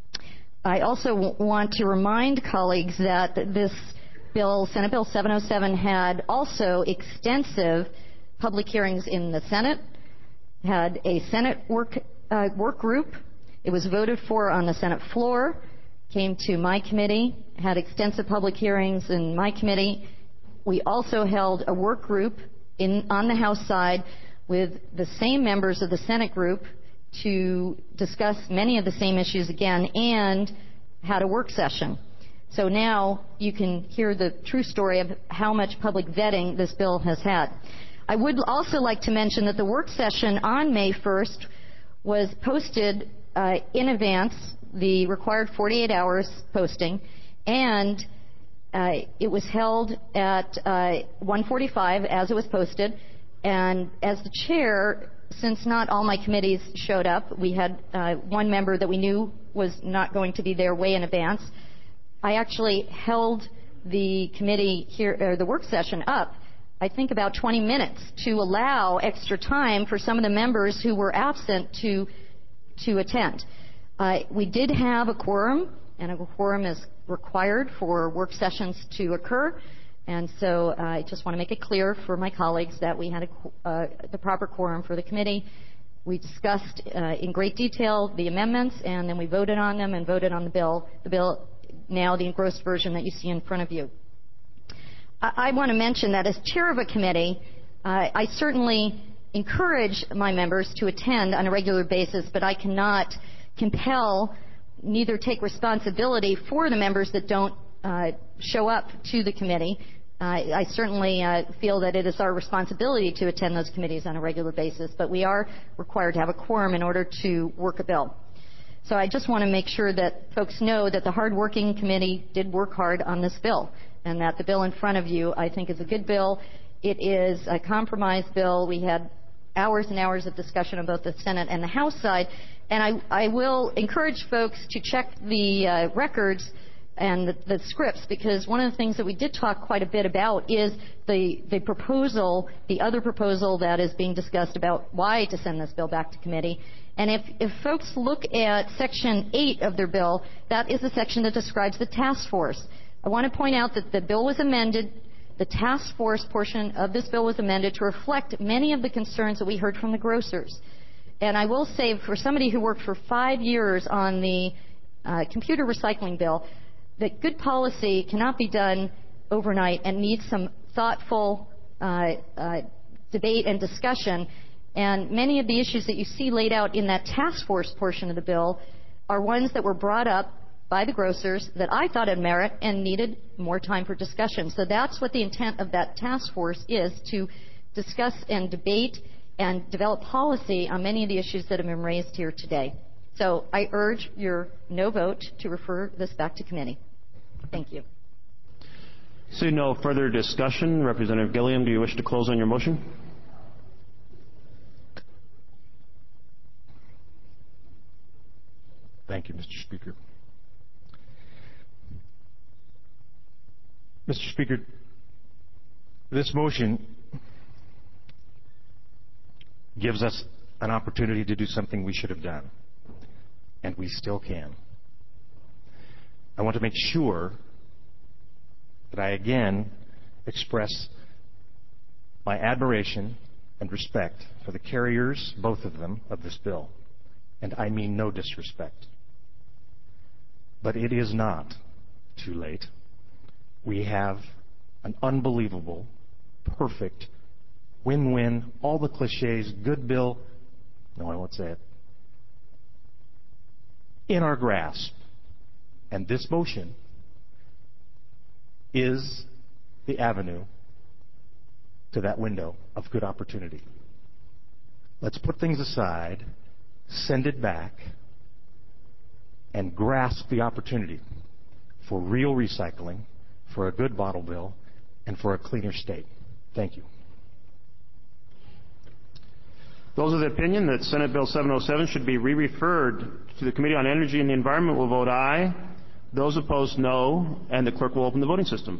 I also want to remind colleagues that this bill, Senate Bill 707, had also extensive public hearings in the Senate, had a Senate work group. It was voted for on the Senate floor, came to my committee, had extensive public hearings in my committee. We also held a work group on the House side with the same members of the Senate group to discuss many of the same issues again, and had a work session. So now you can hear the true story of how much public vetting this bill has had. I would also like to mention that the work session on May 1st was posted in advance, the required 48 hours posting, and it was held at 1:45 as it was posted. And as the chair, since not all my committees showed up, we had one member that we knew was not going to be there way in advance. I actually held the committee here, or the work session up, I think about 20 minutes, to allow extra time for some of the members who were absent to attend. We did have a quorum, and a quorum is required for work sessions to occur. And so I just want to make it clear for my colleagues that we had the proper quorum for the committee. We discussed in great detail the amendments, and then we voted on them and voted on the bill. Now the engrossed version that you see in front of you. I want to mention that as chair of a committee, I certainly encourage my members to attend on a regular basis, but I cannot compel, neither take responsibility for the members that don't show up to the committee. I certainly feel that it is our responsibility to attend those committees on a regular basis, but we are required to have a quorum in order to work a bill. So I just want to make sure that folks know that the hard-working committee did work hard on this bill, and that the bill in front of you, I think, is a good bill. It is a compromise bill. We had hours and hours of discussion on both the Senate and the House side, and I will encourage folks to check the records and the scripts, because one of the things that we did talk quite a bit about is the proposal, the other proposal that is being discussed about why to send this bill back to committee. And if folks look at Section 8 of their bill, that is the section that describes the task force. I want to point out that the bill was amended, the task force portion of this bill was amended to reflect many of the concerns that we heard from the grocers. And I will say, for somebody who worked for 5 years on the computer recycling bill, that good policy cannot be done overnight and needs some thoughtful debate and discussion. And many of the issues that you see laid out in that task force portion of the bill are ones that were brought up by the grocers that I thought had merit and needed more time for discussion. So that's what the intent of that task force is, to discuss and debate and develop policy on many of the issues that have been raised here today. So I urge your no vote to refer this back to committee. Thank you. Seeing no further discussion, Representative Gilliam, do you wish to close on your motion? Thank you, Mr. Speaker. Mr. Speaker, this motion gives us an opportunity to do something we should have done, and we still can. I want to make sure that I again express my admiration and respect for the carriers, both of them, of this bill. And I mean no disrespect. But it is not too late. We have an unbelievable, perfect, win-win, all the cliches, good bill, no, I won't say it, in our grasp. And this motion is the avenue to that window of good opportunity. Let's put things aside, send it back, and grasp the opportunity for real recycling, for a good bottle bill, and for a cleaner state. Thank you. Those of the opinion that Senate Bill 707 should be re-referred to the Committee on Energy and the Environment will vote aye. Those opposed, no. And the clerk will open the voting system.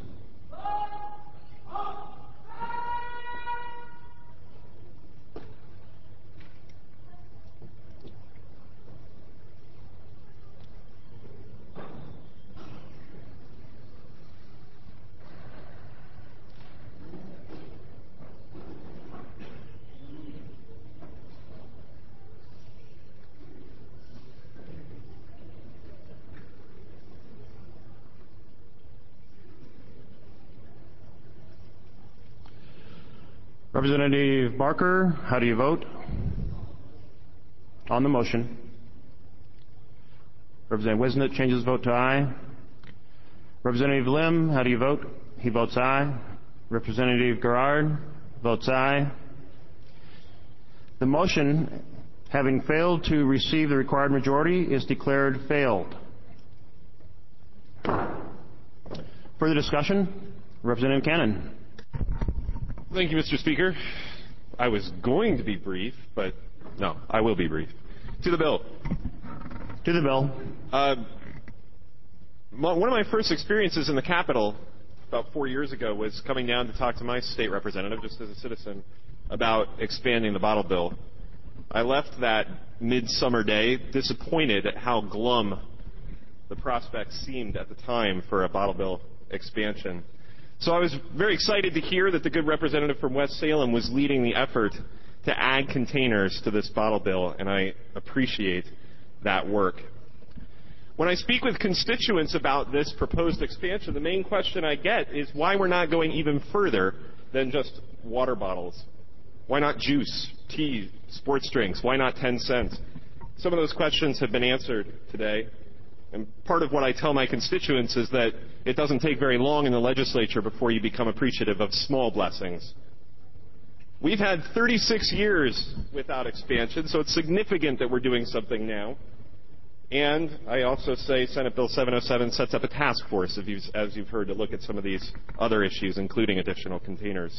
Representative Barker, how do you vote? On the motion. Representative Wisnett changes vote to aye. Representative Lim, how do you vote? He votes aye. Representative Gerard votes aye. The motion, having failed to receive the required majority, is declared failed. Further discussion? Representative Cannon. Thank you, Mr. Speaker. I was going to be brief, but no, I will be brief. To the bill. To the bill. One of my first experiences in the Capitol about 4 years ago was coming down to talk to my state representative, just as a citizen, about expanding the bottle bill. I left that midsummer day disappointed at how glum the prospects seemed at the time for a bottle bill expansion. So I was very excited to hear that the good representative from West Salem was leading the effort to add containers to this bottle bill, and I appreciate that work. When I speak with constituents about this proposed expansion, the main question I get is why we're not going even further than just water bottles. Why not juice, tea, sports drinks? Why not 10 cents? Some of those questions have been answered today. And part of what I tell my constituents is that it doesn't take very long in the legislature before you become appreciative of small blessings. We've had 36 years without expansion, so it's significant that we're doing something now. And I also say Senate Bill 707 sets up a task force, as you've heard, to look at some of these other issues, including additional containers.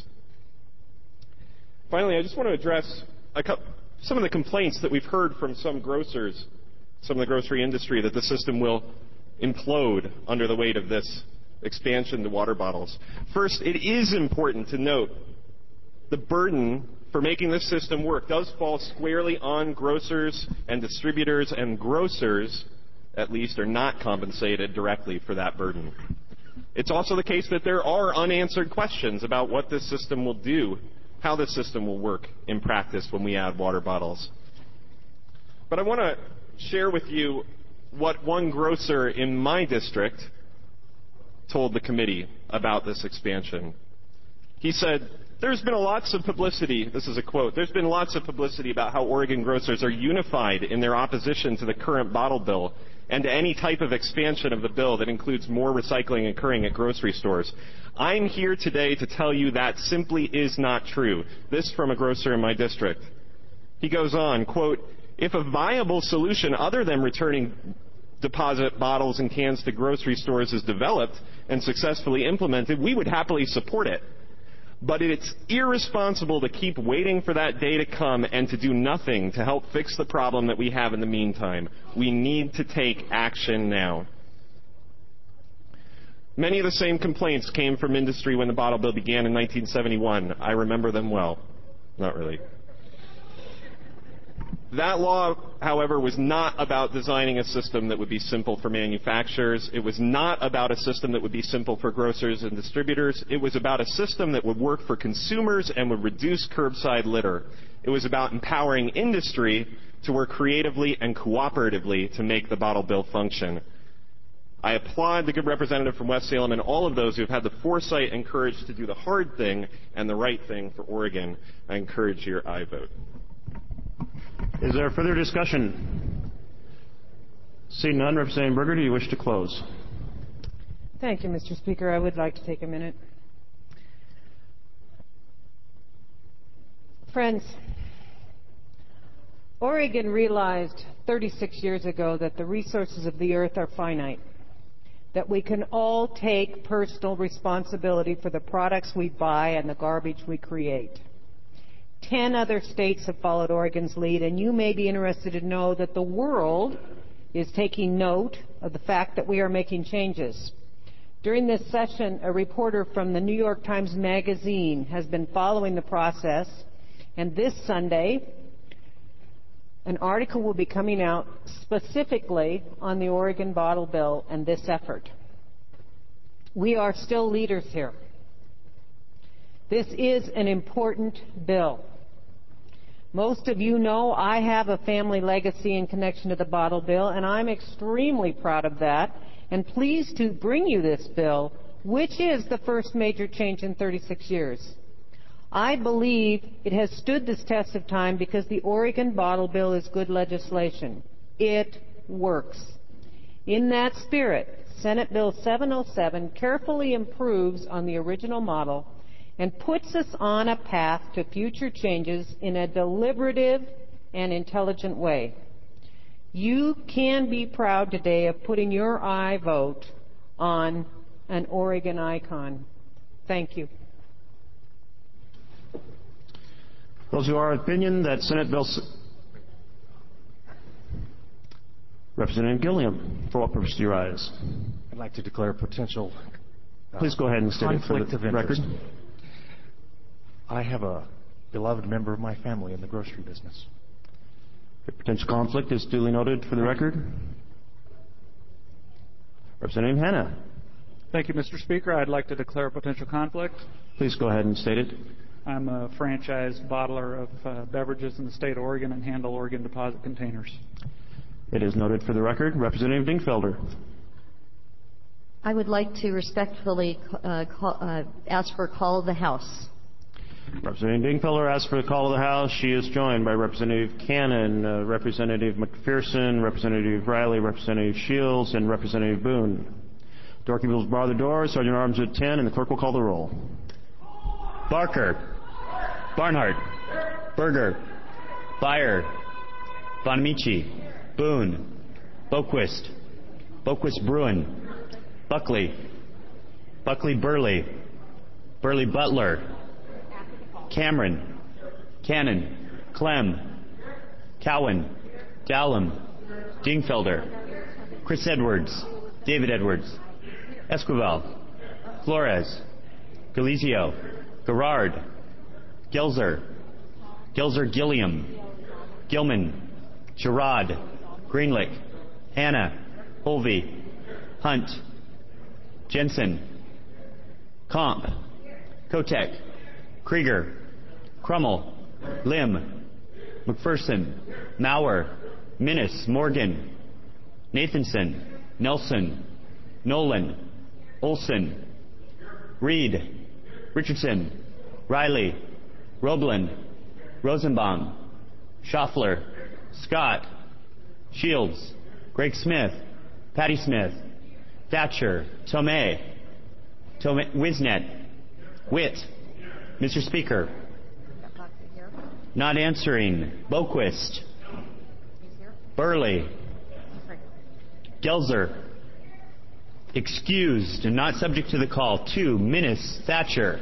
Finally, I just want to address some of the complaints that we've heard from some grocers, some of the grocery industry, that the system will implode under the weight of this expansion to water bottles. First, it is important to note the burden for making this system work does fall squarely on grocers and distributors, and grocers, at least, are not compensated directly for that burden. It's also the case that there are unanswered questions about what this system will do, how this system will work in practice when we add water bottles. But I want to share with you what one grocer in my district told the committee about this expansion. He said, "There's been lots of publicity," this is a quote, "there's been lots of publicity about how Oregon grocers are unified in their opposition to the current bottle bill and to any type of expansion of the bill that includes more recycling occurring at grocery stores. I'm here today to tell you that simply is not true." This from a grocer in my district. He goes on, quote, "If a viable solution other than returning deposit bottles and cans to grocery stores is developed and successfully implemented, we would happily support it. But it's irresponsible to keep waiting for that day to come and to do nothing to help fix the problem that we have in the meantime. We need to take action now." Many of the same complaints came from industry when the bottle bill began in 1971. I remember them well. Not really. That law, however, was not about designing a system that would be simple for manufacturers. It was not about a system that would be simple for grocers and distributors. It was about a system that would work for consumers and would reduce curbside litter. It was about empowering industry to work creatively and cooperatively to make the bottle bill function. I applaud the good representative from West Salem and all of those who have had the foresight and courage to do the hard thing and the right thing for Oregon. I encourage your aye vote. Is there further discussion? Seeing none, Representative Berger, do you wish to close? Thank you, Mr. Speaker. I would like to take a minute. Friends, Oregon realized 36 years ago that the resources of the earth are finite, that we can all take personal responsibility for the products we buy and the garbage we create. 10 other states have followed Oregon's lead, and you may be interested to know that the world is taking note of the fact that we are making changes. During this session, a reporter from the New York Times Magazine has been following the process, and this Sunday, an article will be coming out specifically on the Oregon Bottle Bill and this effort. We are still leaders here. This is an important bill. Most of you know I have a family legacy in connection to the bottle bill, and I'm extremely proud of that and pleased to bring you this bill, which is the first major change in 36 years. I believe it has stood this test of time because the Oregon Bottle Bill is good legislation. It works. In that spirit, Senate Bill 707 carefully improves on the original model and puts us on a path to future changes in a deliberative and intelligent way. You can be proud today of putting your aye vote on an Oregon icon. Thank you. Those who are of opinion that Senate Bill... Representative Gilliam, for what purpose do you rise? I'd like to declare a potential Please go ahead and state it for the record. I have a beloved member of my family in the grocery business. The potential conflict is duly noted for the record. Representative Hanna. Thank you, Mr. Speaker. I'd like to declare a potential conflict. Please go ahead and state it. I'm a franchise bottler of beverages in the state of Oregon and handle Oregon deposit containers. It is noted for the record. Representative Dingfelder. I would like to respectfully ask for a call of the House. Representative Dingfelder asks for the call of the House. She is joined by Representative Cannon, Representative McPherson, Representative Riley, Representative Shields, and Representative Boone. Doorkeepers will bar the door. Sergeant Arms at 10, and the clerk will call the roll. Barker. Barnhart. Berger. Byer. Bonamici. Boone. Boquist. Boquist Bruin. Buckley. Buckley Burley. Burley Butler. Cameron. Cannon. Clem. Cowan. Dallum. Dingfelder. Chris Edwards. David Edwards. Esquivel. Flores. Galizio. Garrard. Gelzer. Gelzer Gilliam. Gilman. Girard. Greenlick. Hanna. Holvey. Hunt. Jensen. Comp. Kotek. Krieger. Crummel. Lim. McPherson. Maurer. Minnis. Morgan. Nathanson. Nelson. Nolan. Olson. Reed. Richardson. Riley. Roblin. Rosenbaum. Schaffler. Scott. Shields. Greg Smith. Patty Smith. Thatcher. Tomei. Wisnet. Witt. Mr. Speaker. Not answering. Boquist. Burley. Gelzer. Excused and not subject to the call. 2. Minnis. Thatcher.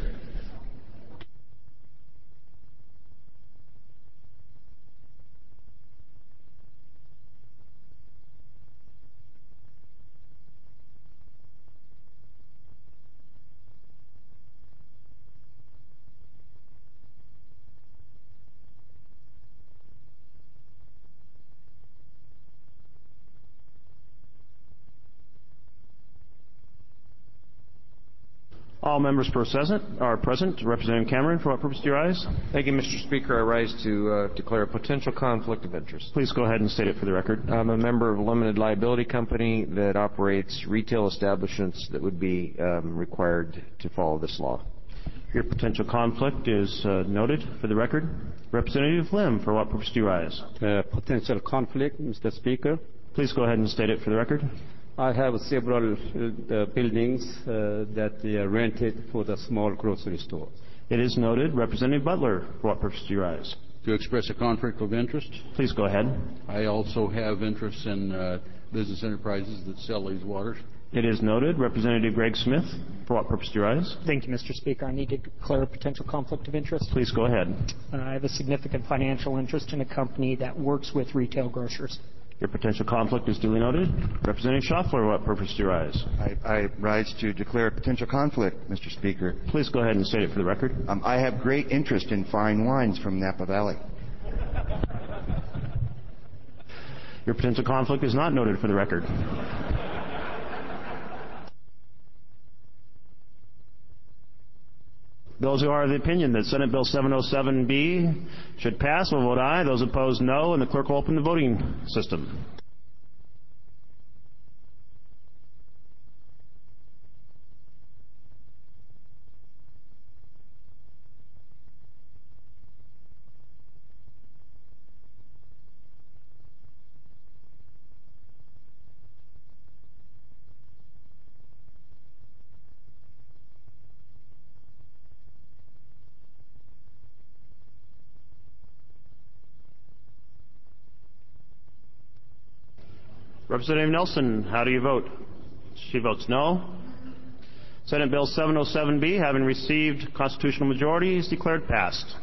All members are present. Representative Cameron, for what purpose do you rise? Thank you, Mr. Speaker. I rise to declare a potential conflict of interest. Please go ahead and state it for the record. I'm a member of a limited liability company that operates retail establishments that would be required to follow this law. Your potential conflict is noted for the record. Representative Lim, for what purpose do you rise? Potential conflict, Mr. Speaker. Please go ahead and state it for the record. I have several buildings that are rented for the small grocery stores. It is noted. Representative Butler, for what purpose do you rise? To express a conflict of interest. Please go ahead. I also have interests in business enterprises that sell these waters. It is noted. Representative Greg Smith, for what purpose do you rise? Thank you, Mr. Speaker. I need to declare a potential conflict of interest. Please go ahead. I have a significant financial interest in a company that works with retail grocers. Your potential conflict is duly noted. Representative Schaffler, for what purpose do you rise? I rise to declare a potential conflict, Mr. Speaker. Please go ahead and state it for the record. I have great interest in fine wines from Napa Valley. Your potential conflict is not noted for the record. Those who are of the opinion that Senate Bill 707B should pass will vote aye. Those opposed, no. And the clerk will open the voting system. Representative Nelson, how do you vote? She votes no. Senate Bill 707B, having received constitutional majority, is declared passed.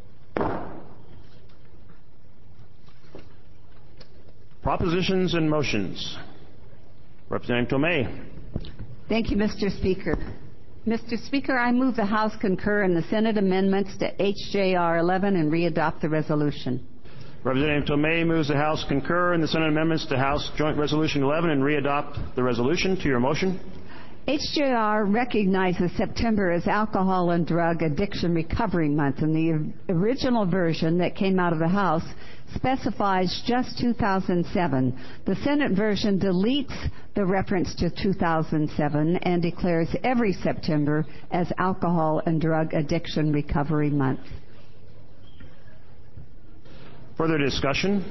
Propositions and motions. Representative Tomei. Thank you, Mr. Speaker. Mr. Speaker, I move the House concur in the Senate amendments to HJR 11 and readopt the resolution. Representative Tomei moves the House concur in the Senate amendments to House Joint Resolution 11 and readopt the resolution. To your motion. HJR recognizes September as Alcohol and Drug Addiction Recovery Month, and the original version that came out of the House specifies just 2007. The Senate version deletes the reference to 2007 and declares every September as Alcohol and Drug Addiction Recovery Month. Further discussion?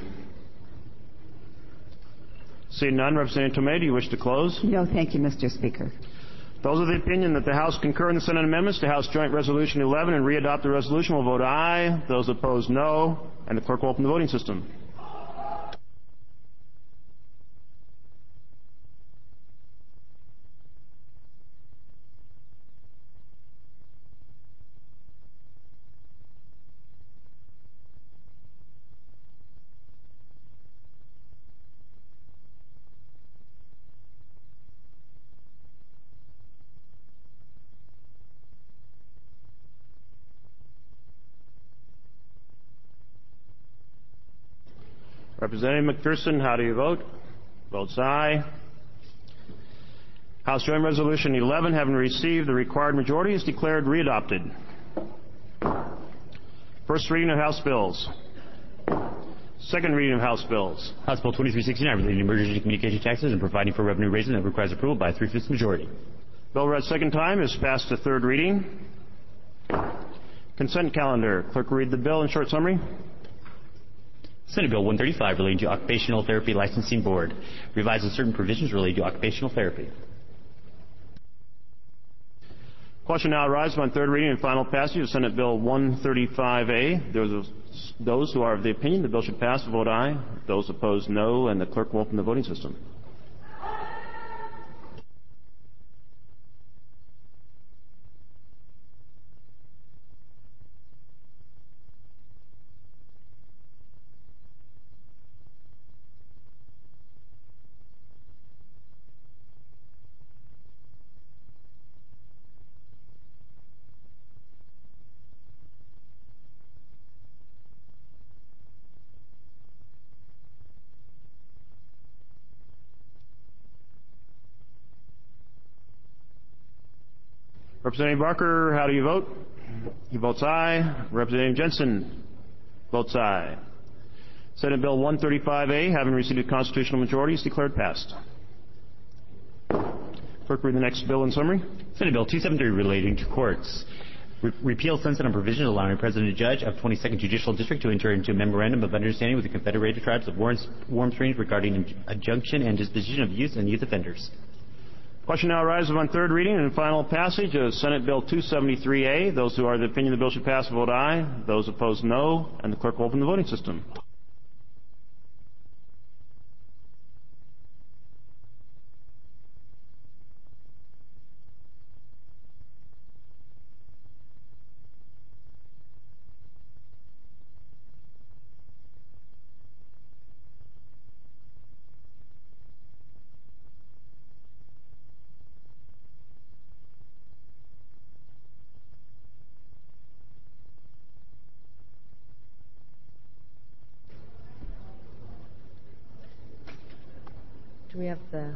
Seeing none, Representative Tomei, do you wish to close? No, thank you, Mr. Speaker. Those of the opinion that the House concur in the Senate amendments to House Joint Resolution 11 and readopt the resolution will vote aye. Those opposed, no. And the clerk will open the voting system. Representative McPherson, how do you vote? Votes aye. House Joint Resolution 11, having received the required majority, is declared readopted. First reading of House bills. Second reading of House bills. House Bill 2369, relating to emergency communication taxes and providing for revenue raising that requires approval by a 3/5 majority. Bill read second time is passed to third reading. Consent calendar. Clerk will read the bill in short summary. Senate Bill 135, relating to Occupational Therapy Licensing Board, revises certain provisions related to occupational therapy. Question now arises on third reading and final passage of Senate Bill 135A. Those who are of the opinion the bill should pass will vote aye. Those opposed, no. And the clerk will open the voting system. Representative Barker, how do you vote? He votes aye. Representative Jensen votes aye. Senate Bill 135A, having received a constitutional majority, is declared passed. Clerk, read the next bill in summary. Senate Bill 273, relating to courts. Repeal sunset on provisions allowing a president judge of 22nd Judicial District to enter into a memorandum of understanding with the Confederated Tribes of Warm Springs regarding injunction and disposition of youth and youth offenders. Question now arises on third reading and final passage of Senate Bill 273A. Those who are of the opinion the bill should pass vote aye. Those opposed, no. And the clerk will open the voting system. Do we have the...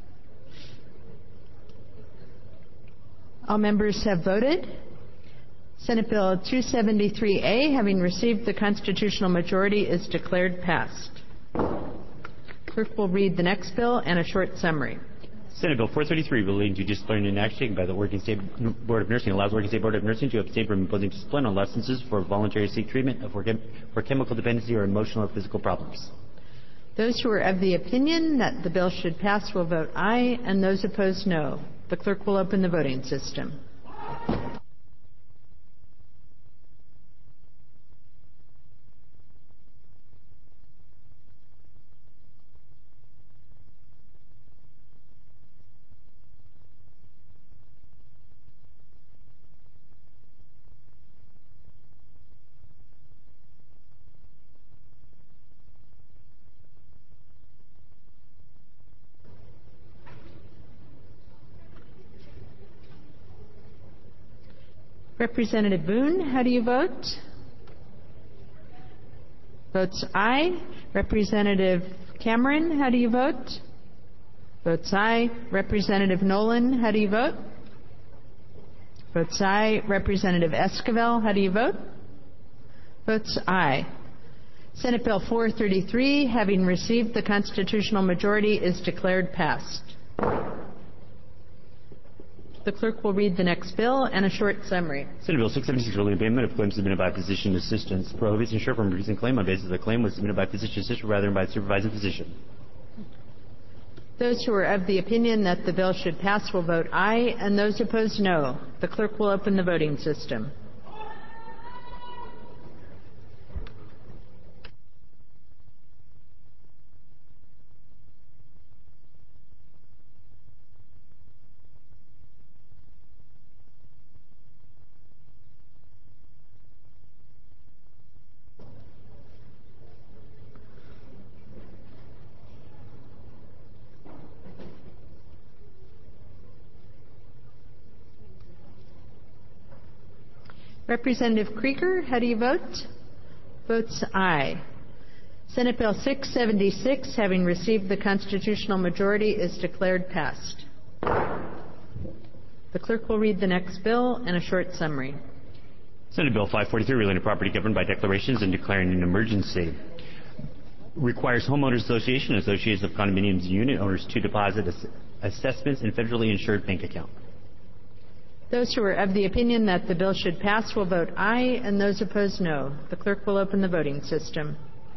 All members have voted. Senate Bill 273A, having received the constitutional majority, is declared passed. Clerk will read the next bill and a short summary. Senate Bill 433 relating to discipline and action taken by the Oregon State Board of Nursing allows Oregon State Board of Nursing to abstain from imposing discipline on licenses for voluntary seek treatment for chemical dependency or emotional or physical problems. Those who are of the opinion that the bill should pass will vote aye, and those opposed, no. The clerk will open the voting system. Representative Boone, how do you vote? Votes aye. Representative Cameron, how do you vote? Votes aye. Representative Nolan, how do you vote? Votes aye. Representative Esquivel, how do you vote? Votes aye. Senate Bill 433, having received the constitutional majority, is declared passed. The clerk will read the next bill and a short summary. Senate Bill 676 relating to payment of claims submitted by physician assistants prohibits insurer from producing claim on basis of the claim was submitted by physician assistant rather than by the supervising physician. Those who are of the opinion that the bill should pass will vote aye, and those opposed, no. The clerk will open the voting system. Representative Krieger, how do you vote? Votes aye. Senate Bill 676, having received the constitutional majority, is declared passed. The clerk will read the next bill and a short summary. Senate Bill 543 relating to property governed by declarations and declaring an emergency requires homeowners association and associations of condominiums unit owners to deposit assessments in federally insured bank account. Those who are of the opinion that the bill should pass will vote aye, and those opposed, no. The clerk will open the voting system.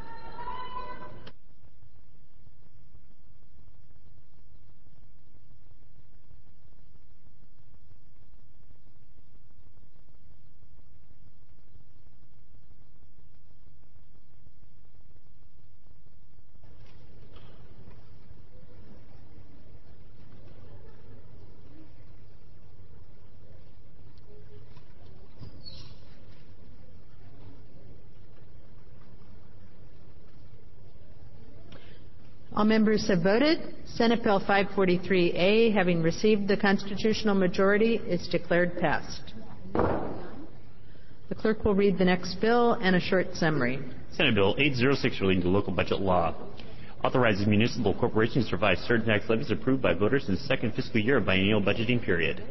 All members have voted. Senate Bill 543A, having received the constitutional majority, is declared passed. The clerk will read the next bill and a short summary. Senate Bill 806 relating to local budget law authorizes municipal corporations to revise certain tax levies approved by voters in the second fiscal year of biennial budgeting period.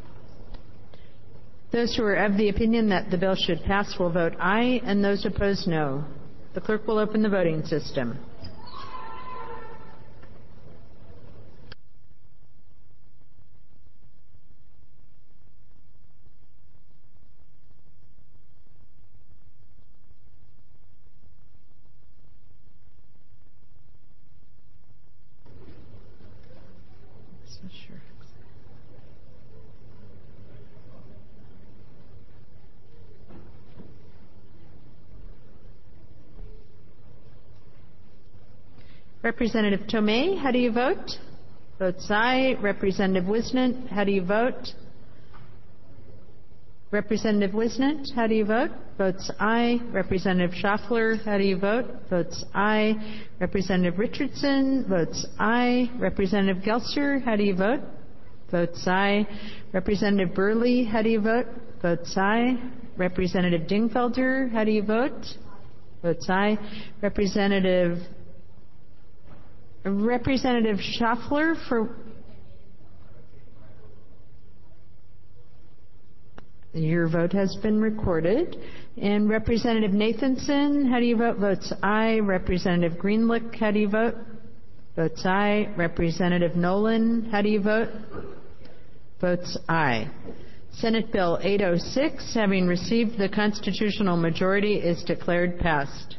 Those who are of the opinion that the bill should pass will vote aye, and those opposed, no. The clerk will open the voting system. Representative Tomei, how do you vote? Votes aye. Representative Wisnant, how do you vote? Representative Wisnant, how do you vote? Votes aye. Representative Schaffler, how do you vote? Votes aye. Representative Richardson, votes aye. Representative Gelster, how do you vote? Votes aye. Representative Burley, how do you vote? Votes aye. Representative Dingfelder, how do you vote? Votes aye. Representative Schaffler for... Your vote has been recorded. And Representative Nathanson, how do you vote? Votes aye. Representative Greenlick, how do you vote? Votes aye. Representative Nolan, how do you vote? Votes aye. Senate Bill 806, having received the constitutional majority, is declared passed.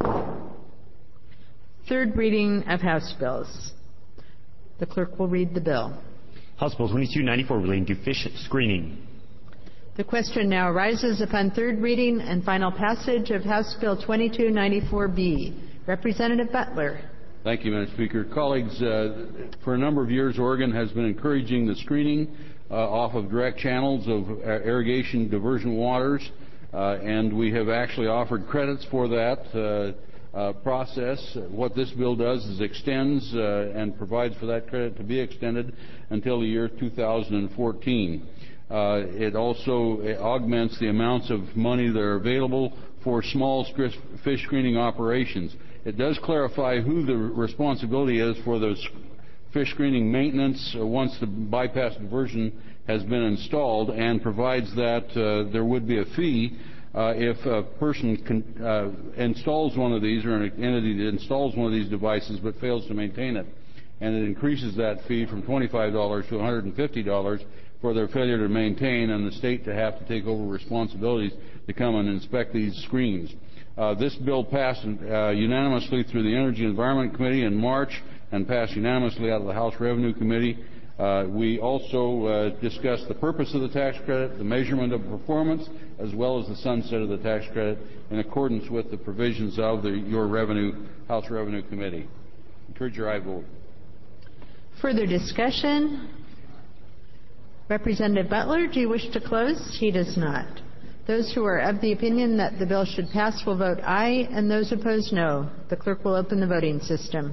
Third reading of House bills. The clerk will read the bill. House Bill 2294 relating to fish screening. The question now arises upon third reading and final passage of House Bill 2294B. Representative Butler. Thank you, Madam Speaker. Colleagues, for a number of years, Oregon has been encouraging the screening off of direct channels of irrigation diversion waters, and we have actually offered credits for that process. What this bill does is extends and provides for that credit to be extended until the year 2014. It also augments the amounts of money that are available for small fish screening operations. It does clarify who the responsibility is for the fish screening maintenance once the bypass diversion has been installed, and provides that there would be a fee if a person installs one of these, or an entity that installs one of these devices but fails to maintain it. And it increases that fee from $25 to $150 for their failure to maintain, and the state to have to take over responsibilities to come and inspect these screens. This bill passed unanimously through the Energy and Environment Committee in March and passed unanimously out of the House Revenue Committee. We also discussed the purpose of the tax credit, the measurement of performance, as well as the sunset of the tax credit in accordance with the provisions of your House Revenue Committee. Encourage your aye vote. Further discussion? Representative Butler, do you wish to close? He does not. Those who are of the opinion that the bill should pass will vote aye, and those opposed no. The clerk will open the voting system.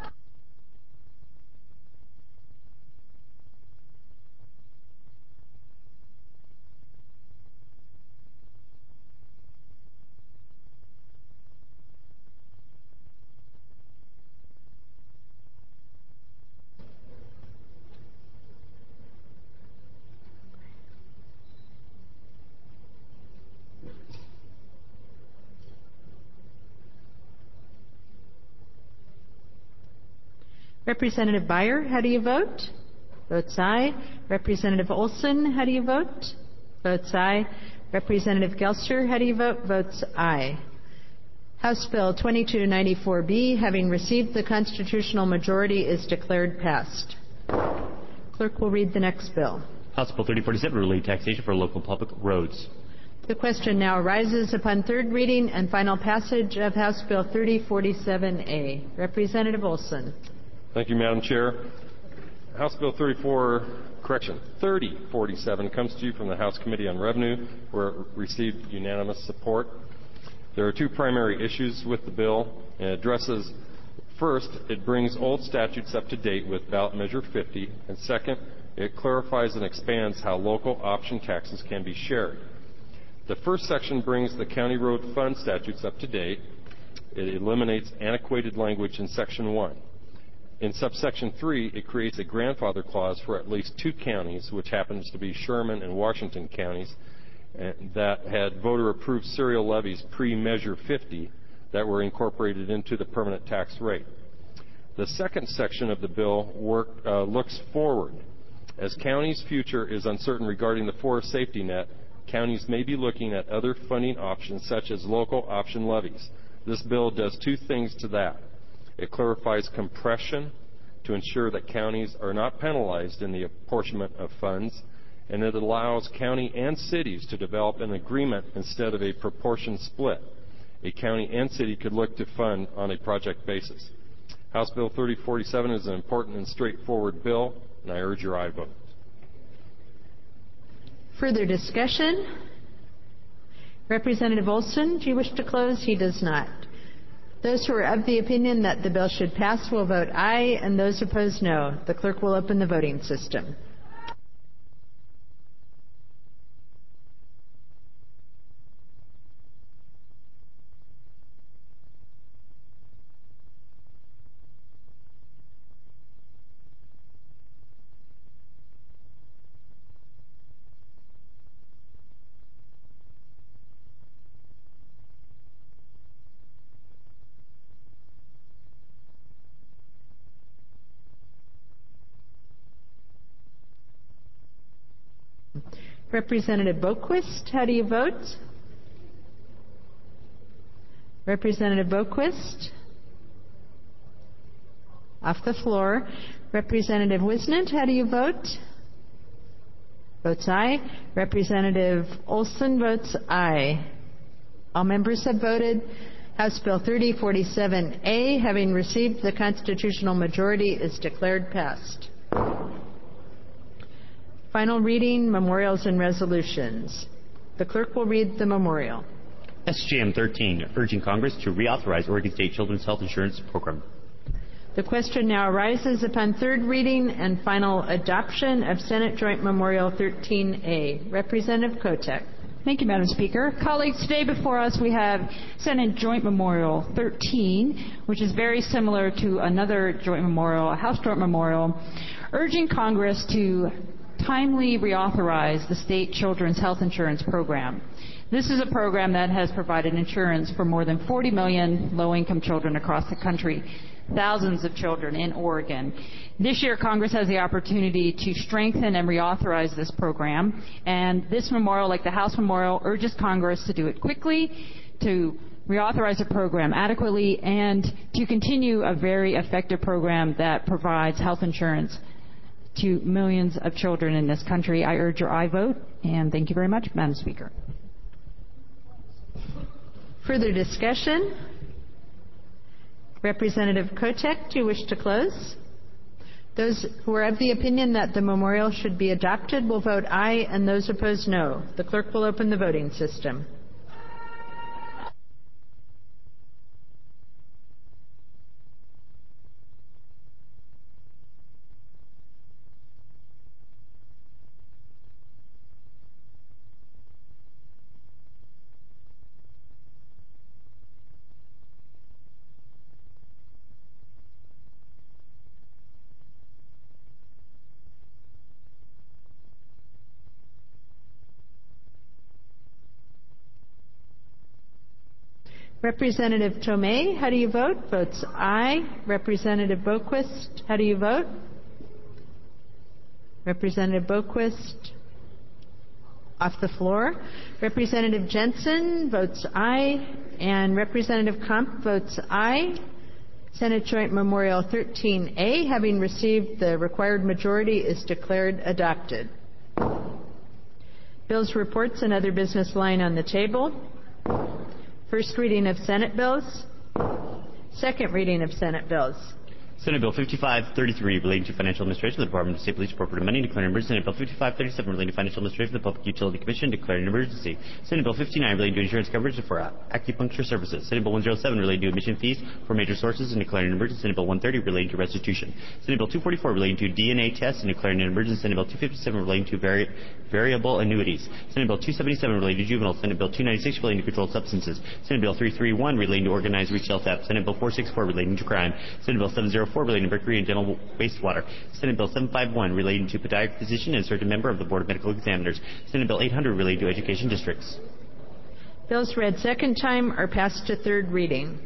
Representative Beyer, how do you vote? Votes aye. Representative Olson, how do you vote? Votes aye. Representative Gelster, how do you vote? Votes aye. House Bill 2294B, having received the constitutional majority, is declared passed. Clerk will read the next bill. House Bill 3047 relating to taxation for local public roads. The question now arises upon third reading and final passage of House Bill 3047A. Representative Olson. Thank you, Madam Chair. House Bill 3047 comes to you from the House Committee on Revenue, where it received unanimous support. There are two primary issues with the bill. It addresses, first, it brings old statutes up to date with ballot measure 50, and second, it clarifies and expands how local option taxes can be shared. The first section brings the county road fund statutes up to date. It eliminates antiquated language in Section 1. In subsection 3, it creates a grandfather clause for at least two counties, which happens to be Sherman and Washington counties, that had voter-approved serial levies pre-Measure 50 that were incorporated into the permanent tax rate. The second section of the bill looks forward. As counties' future is uncertain regarding the forest safety net, counties may be looking at other funding options such as local option levies. This bill does two things to that. It clarifies compression to ensure that counties are not penalized in the apportionment of funds, and it allows county and cities to develop an agreement instead of a proportion split. A county and city could look to fund on a project basis. House Bill 3047 is an important and straightforward bill, and I urge your aye vote. Further discussion? Representative Olson, do you wish to close? He does not. Those who are of the opinion that the bill should pass will vote aye, and those opposed no. The clerk will open the voting system. Representative Boquist, how do you vote? Representative Boquist? Off the floor. Representative Wisnant, how do you vote? Votes aye. Representative Olson votes aye. All members have voted. House Bill 3047A, having received the constitutional majority, is declared passed. Final reading, memorials and resolutions. The clerk will read the memorial. SJM 13, urging Congress to reauthorize Oregon State Children's Health Insurance Program. The question now arises upon third reading and final adoption of Senate Joint Memorial 13A. Representative Kotek. Thank you, Madam Speaker. Colleagues, today before us we have Senate Joint Memorial 13, which is very similar to another joint memorial, a House Joint Memorial, urging Congress to timely reauthorize the state children's health insurance program. This is a program that has provided insurance for more than 40 million low-income children across the country, thousands of children in Oregon. This year, Congress has the opportunity to strengthen and reauthorize this program, and this memorial, like the House Memorial, urges Congress to do it quickly, to reauthorize the program adequately, and to continue a very effective program that provides health insurance to millions of children in this country. I urge your aye vote, and thank you very much, Madam Speaker. Further discussion? Representative Kotek, do you wish to close? Those who are of the opinion that the memorial should be adopted will vote aye, and those opposed no. The clerk will open the voting system. Representative Tomei, how do you vote? Votes aye. Representative Boquist, how do you vote? Representative Boquist, off the floor. Representative Jensen votes aye. And Representative Kump votes aye. Senate Joint Memorial 13A, having received the required majority, is declared adopted. Bills, reports, and other business lying on the table. First reading of Senate bills. Second reading of Senate bills. Senate Bill 5533 relating to financial administration of the Department of State Police Appropriate money declaring an emergency. Senate Bill 5537 relating to financial administration of the Public Utility Commission declaring an emergency. Senate Bill 59 relating to insurance coverage for acupuncture services. Senate Bill 107 relating to admission fees for major sources and declaring an emergency. Senate Bill 130 relating to restitution. Senate Bill 244 relating to DNA tests and declaring an emergency. Senate Bill 257 relating to variable annuities. Senate Bill 277 relating to juveniles. Senate Bill 296 relating to controlled substances. Senate Bill 331 relating to organized retail theft. Senate Bill 464 relating to crime. Senate Bill 704 relating to mercury and dental wastewater. Senate Bill 751 relating to podiatric physician and certain member of the Board of Medical Examiners. Senate Bill 800 relating to education districts. Bills read second time are passed to third reading.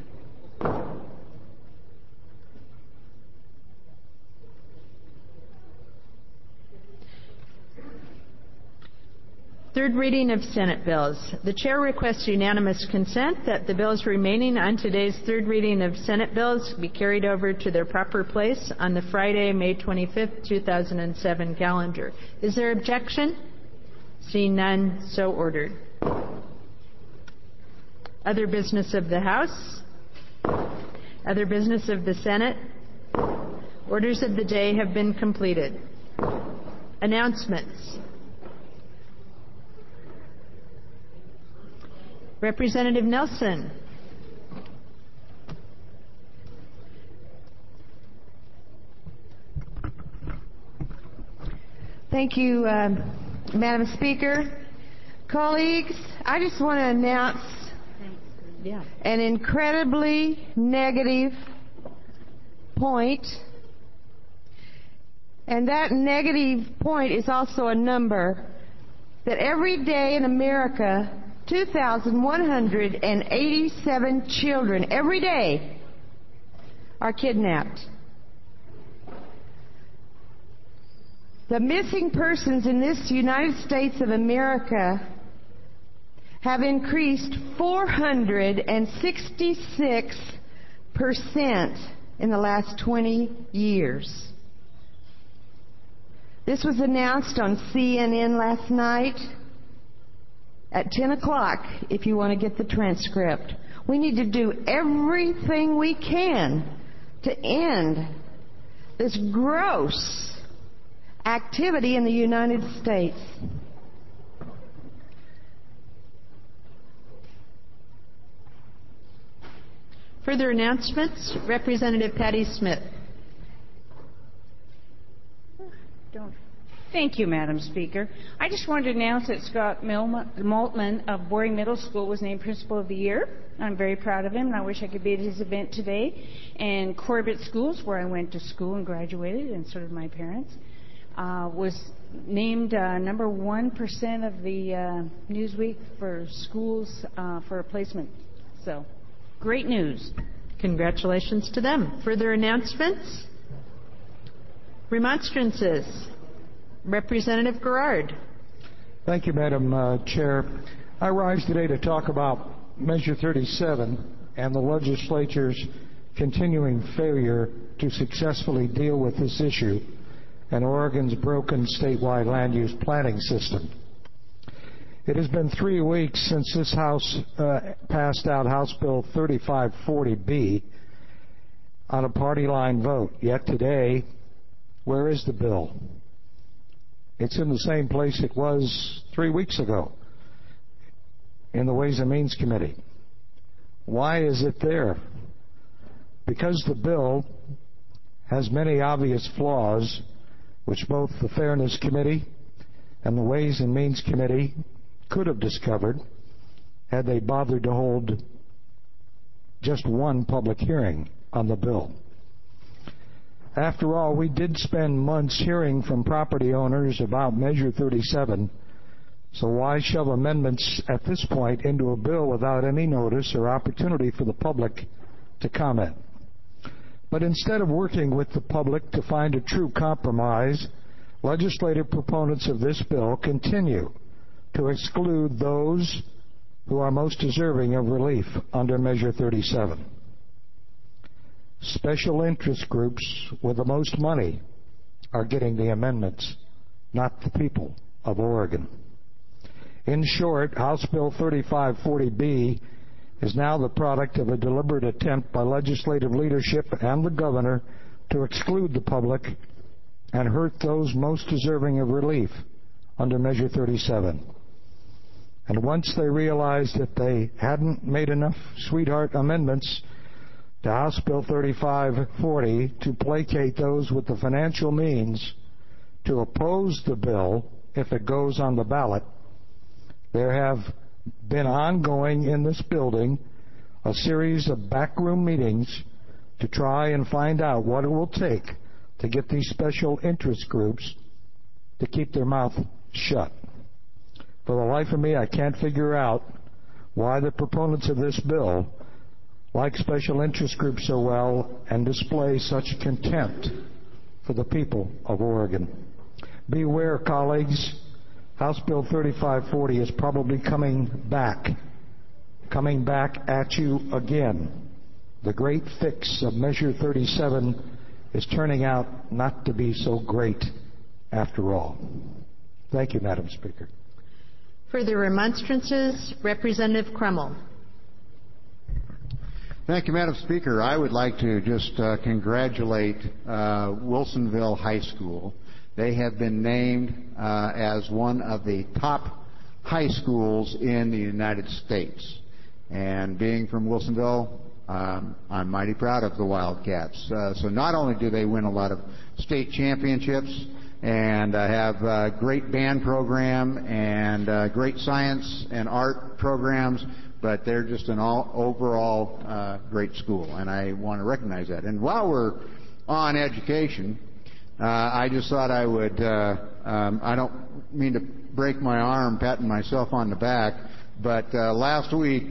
Third reading of Senate bills. The chair requests unanimous consent that the bills remaining on today's third reading of Senate bills be carried over to their proper place on the Friday, May 25th, 2007 calendar. Is there objection? Seeing none, so ordered. Other business of the House. Other business of the Senate. Orders of the day have been completed. Announcements. Representative Nelson. Thank you, Madam Speaker. Colleagues, I just want to announce an incredibly negative point, and that negative point is also a number, that every day in America, 2,187 children every day are kidnapped. The missing persons in this United States of America have increased 466% in the last 20 years. This was announced on CNN last night at 10 o'clock, if you want to get the transcript. We need to do everything we can to end this gross activity in the United States. Further announcements. Representative Patty Smith. Thank you, Madam Speaker. I just wanted to announce that Scott Maltman of Boring Middle School was named Principal of the Year. I'm very proud of him, and I wish I could be at his event today. And Corbett Schools, where I went to school and graduated, and so did my parents, was named number 1% of the Newsweek for schools for placement. So, great news. Congratulations to them. Further announcements? Remonstrances. Representative Garrard. Thank you, Madam Chair. I rise today to talk about Measure 37 and the legislature's continuing failure to successfully deal with this issue and Oregon's broken statewide land use planning system. It has been 3 weeks since this House passed out House Bill 3540B on a party line vote. Yet today, where is the bill? It's in the same place it was 3 weeks ago, in the Ways and Means Committee. Why is it there? Because the bill has many obvious flaws, which both the Fairness Committee and the Ways and Means Committee could have discovered had they bothered to hold just one public hearing on the bill. After all, we did spend months hearing from property owners about Measure 37, so why shove amendments at this point into a bill without any notice or opportunity for the public to comment? But instead of working with the public to find a true compromise, legislative proponents of this bill continue to exclude those who are most deserving of relief under Measure 37. Special interest groups with the most money are getting the amendments, not the people of Oregon. In short, House Bill 3540B is now the product of a deliberate attempt by legislative leadership and the governor to exclude the public and hurt those most deserving of relief under Measure 37. And once they realized that they hadn't made enough sweetheart amendments to House Bill 3540 to placate those with the financial means to oppose the bill if it goes on the ballot, there have been ongoing in this building a series of backroom meetings to try and find out what it will take to get these special interest groups to keep their mouth shut. For the life of me, I can't figure out why the proponents of this bill like special interest groups so well and display such contempt for the people of Oregon. Beware, colleagues, House Bill 3540 is probably coming back at you again. The great fix of Measure 37 is turning out not to be so great after all. Thank you, Madam Speaker. Further remonstrances. Representative Crummell. Thank you, Madam Speaker. I would like to just congratulate Wilsonville High School. They have been named as one of the top high schools in the United States. And being from Wilsonville, I'm mighty proud of the Wildcats. So not only do they win a lot of state championships and have a great band program and great science and art programs, but they're just an overall great school, and I want to recognize that. And while we're on education, I just thought I would, I don't mean to break my arm patting myself on the back, but last week,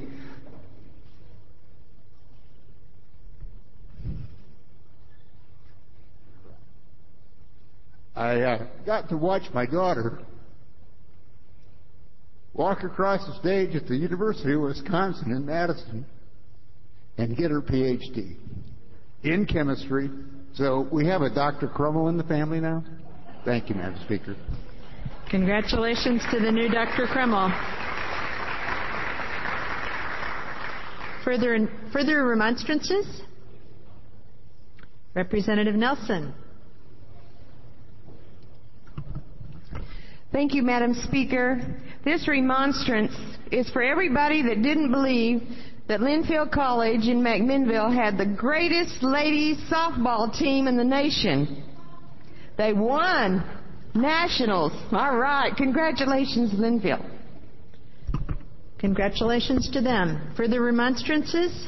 I got to watch my daughter walk across the stage at the University of Wisconsin in Madison and get her Ph.D. in chemistry. So we have a Dr. Crummell in the family now. Thank you, Madam Speaker. Congratulations to the new Dr. Crummell. Further remonstrances? Representative Nelson. Thank you, Madam Speaker. This remonstrance is for everybody that didn't believe that Linfield College in McMinnville had the greatest ladies softball team in the nation. They won nationals. All right. Congratulations, Linfield. Congratulations to them. Further remonstrances?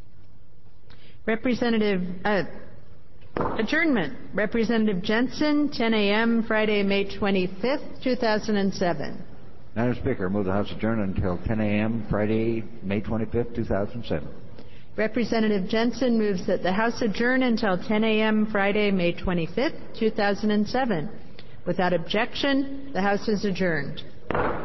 Adjournment. Representative Jensen, 10 a.m., Friday, May 25th, 2007. Madam Speaker, I move the House adjourn until 10 a.m., Friday, May 25th, 2007. Representative Jensen moves that the House adjourn until 10 a.m., Friday, May 25th, 2007. Without objection, the House is adjourned.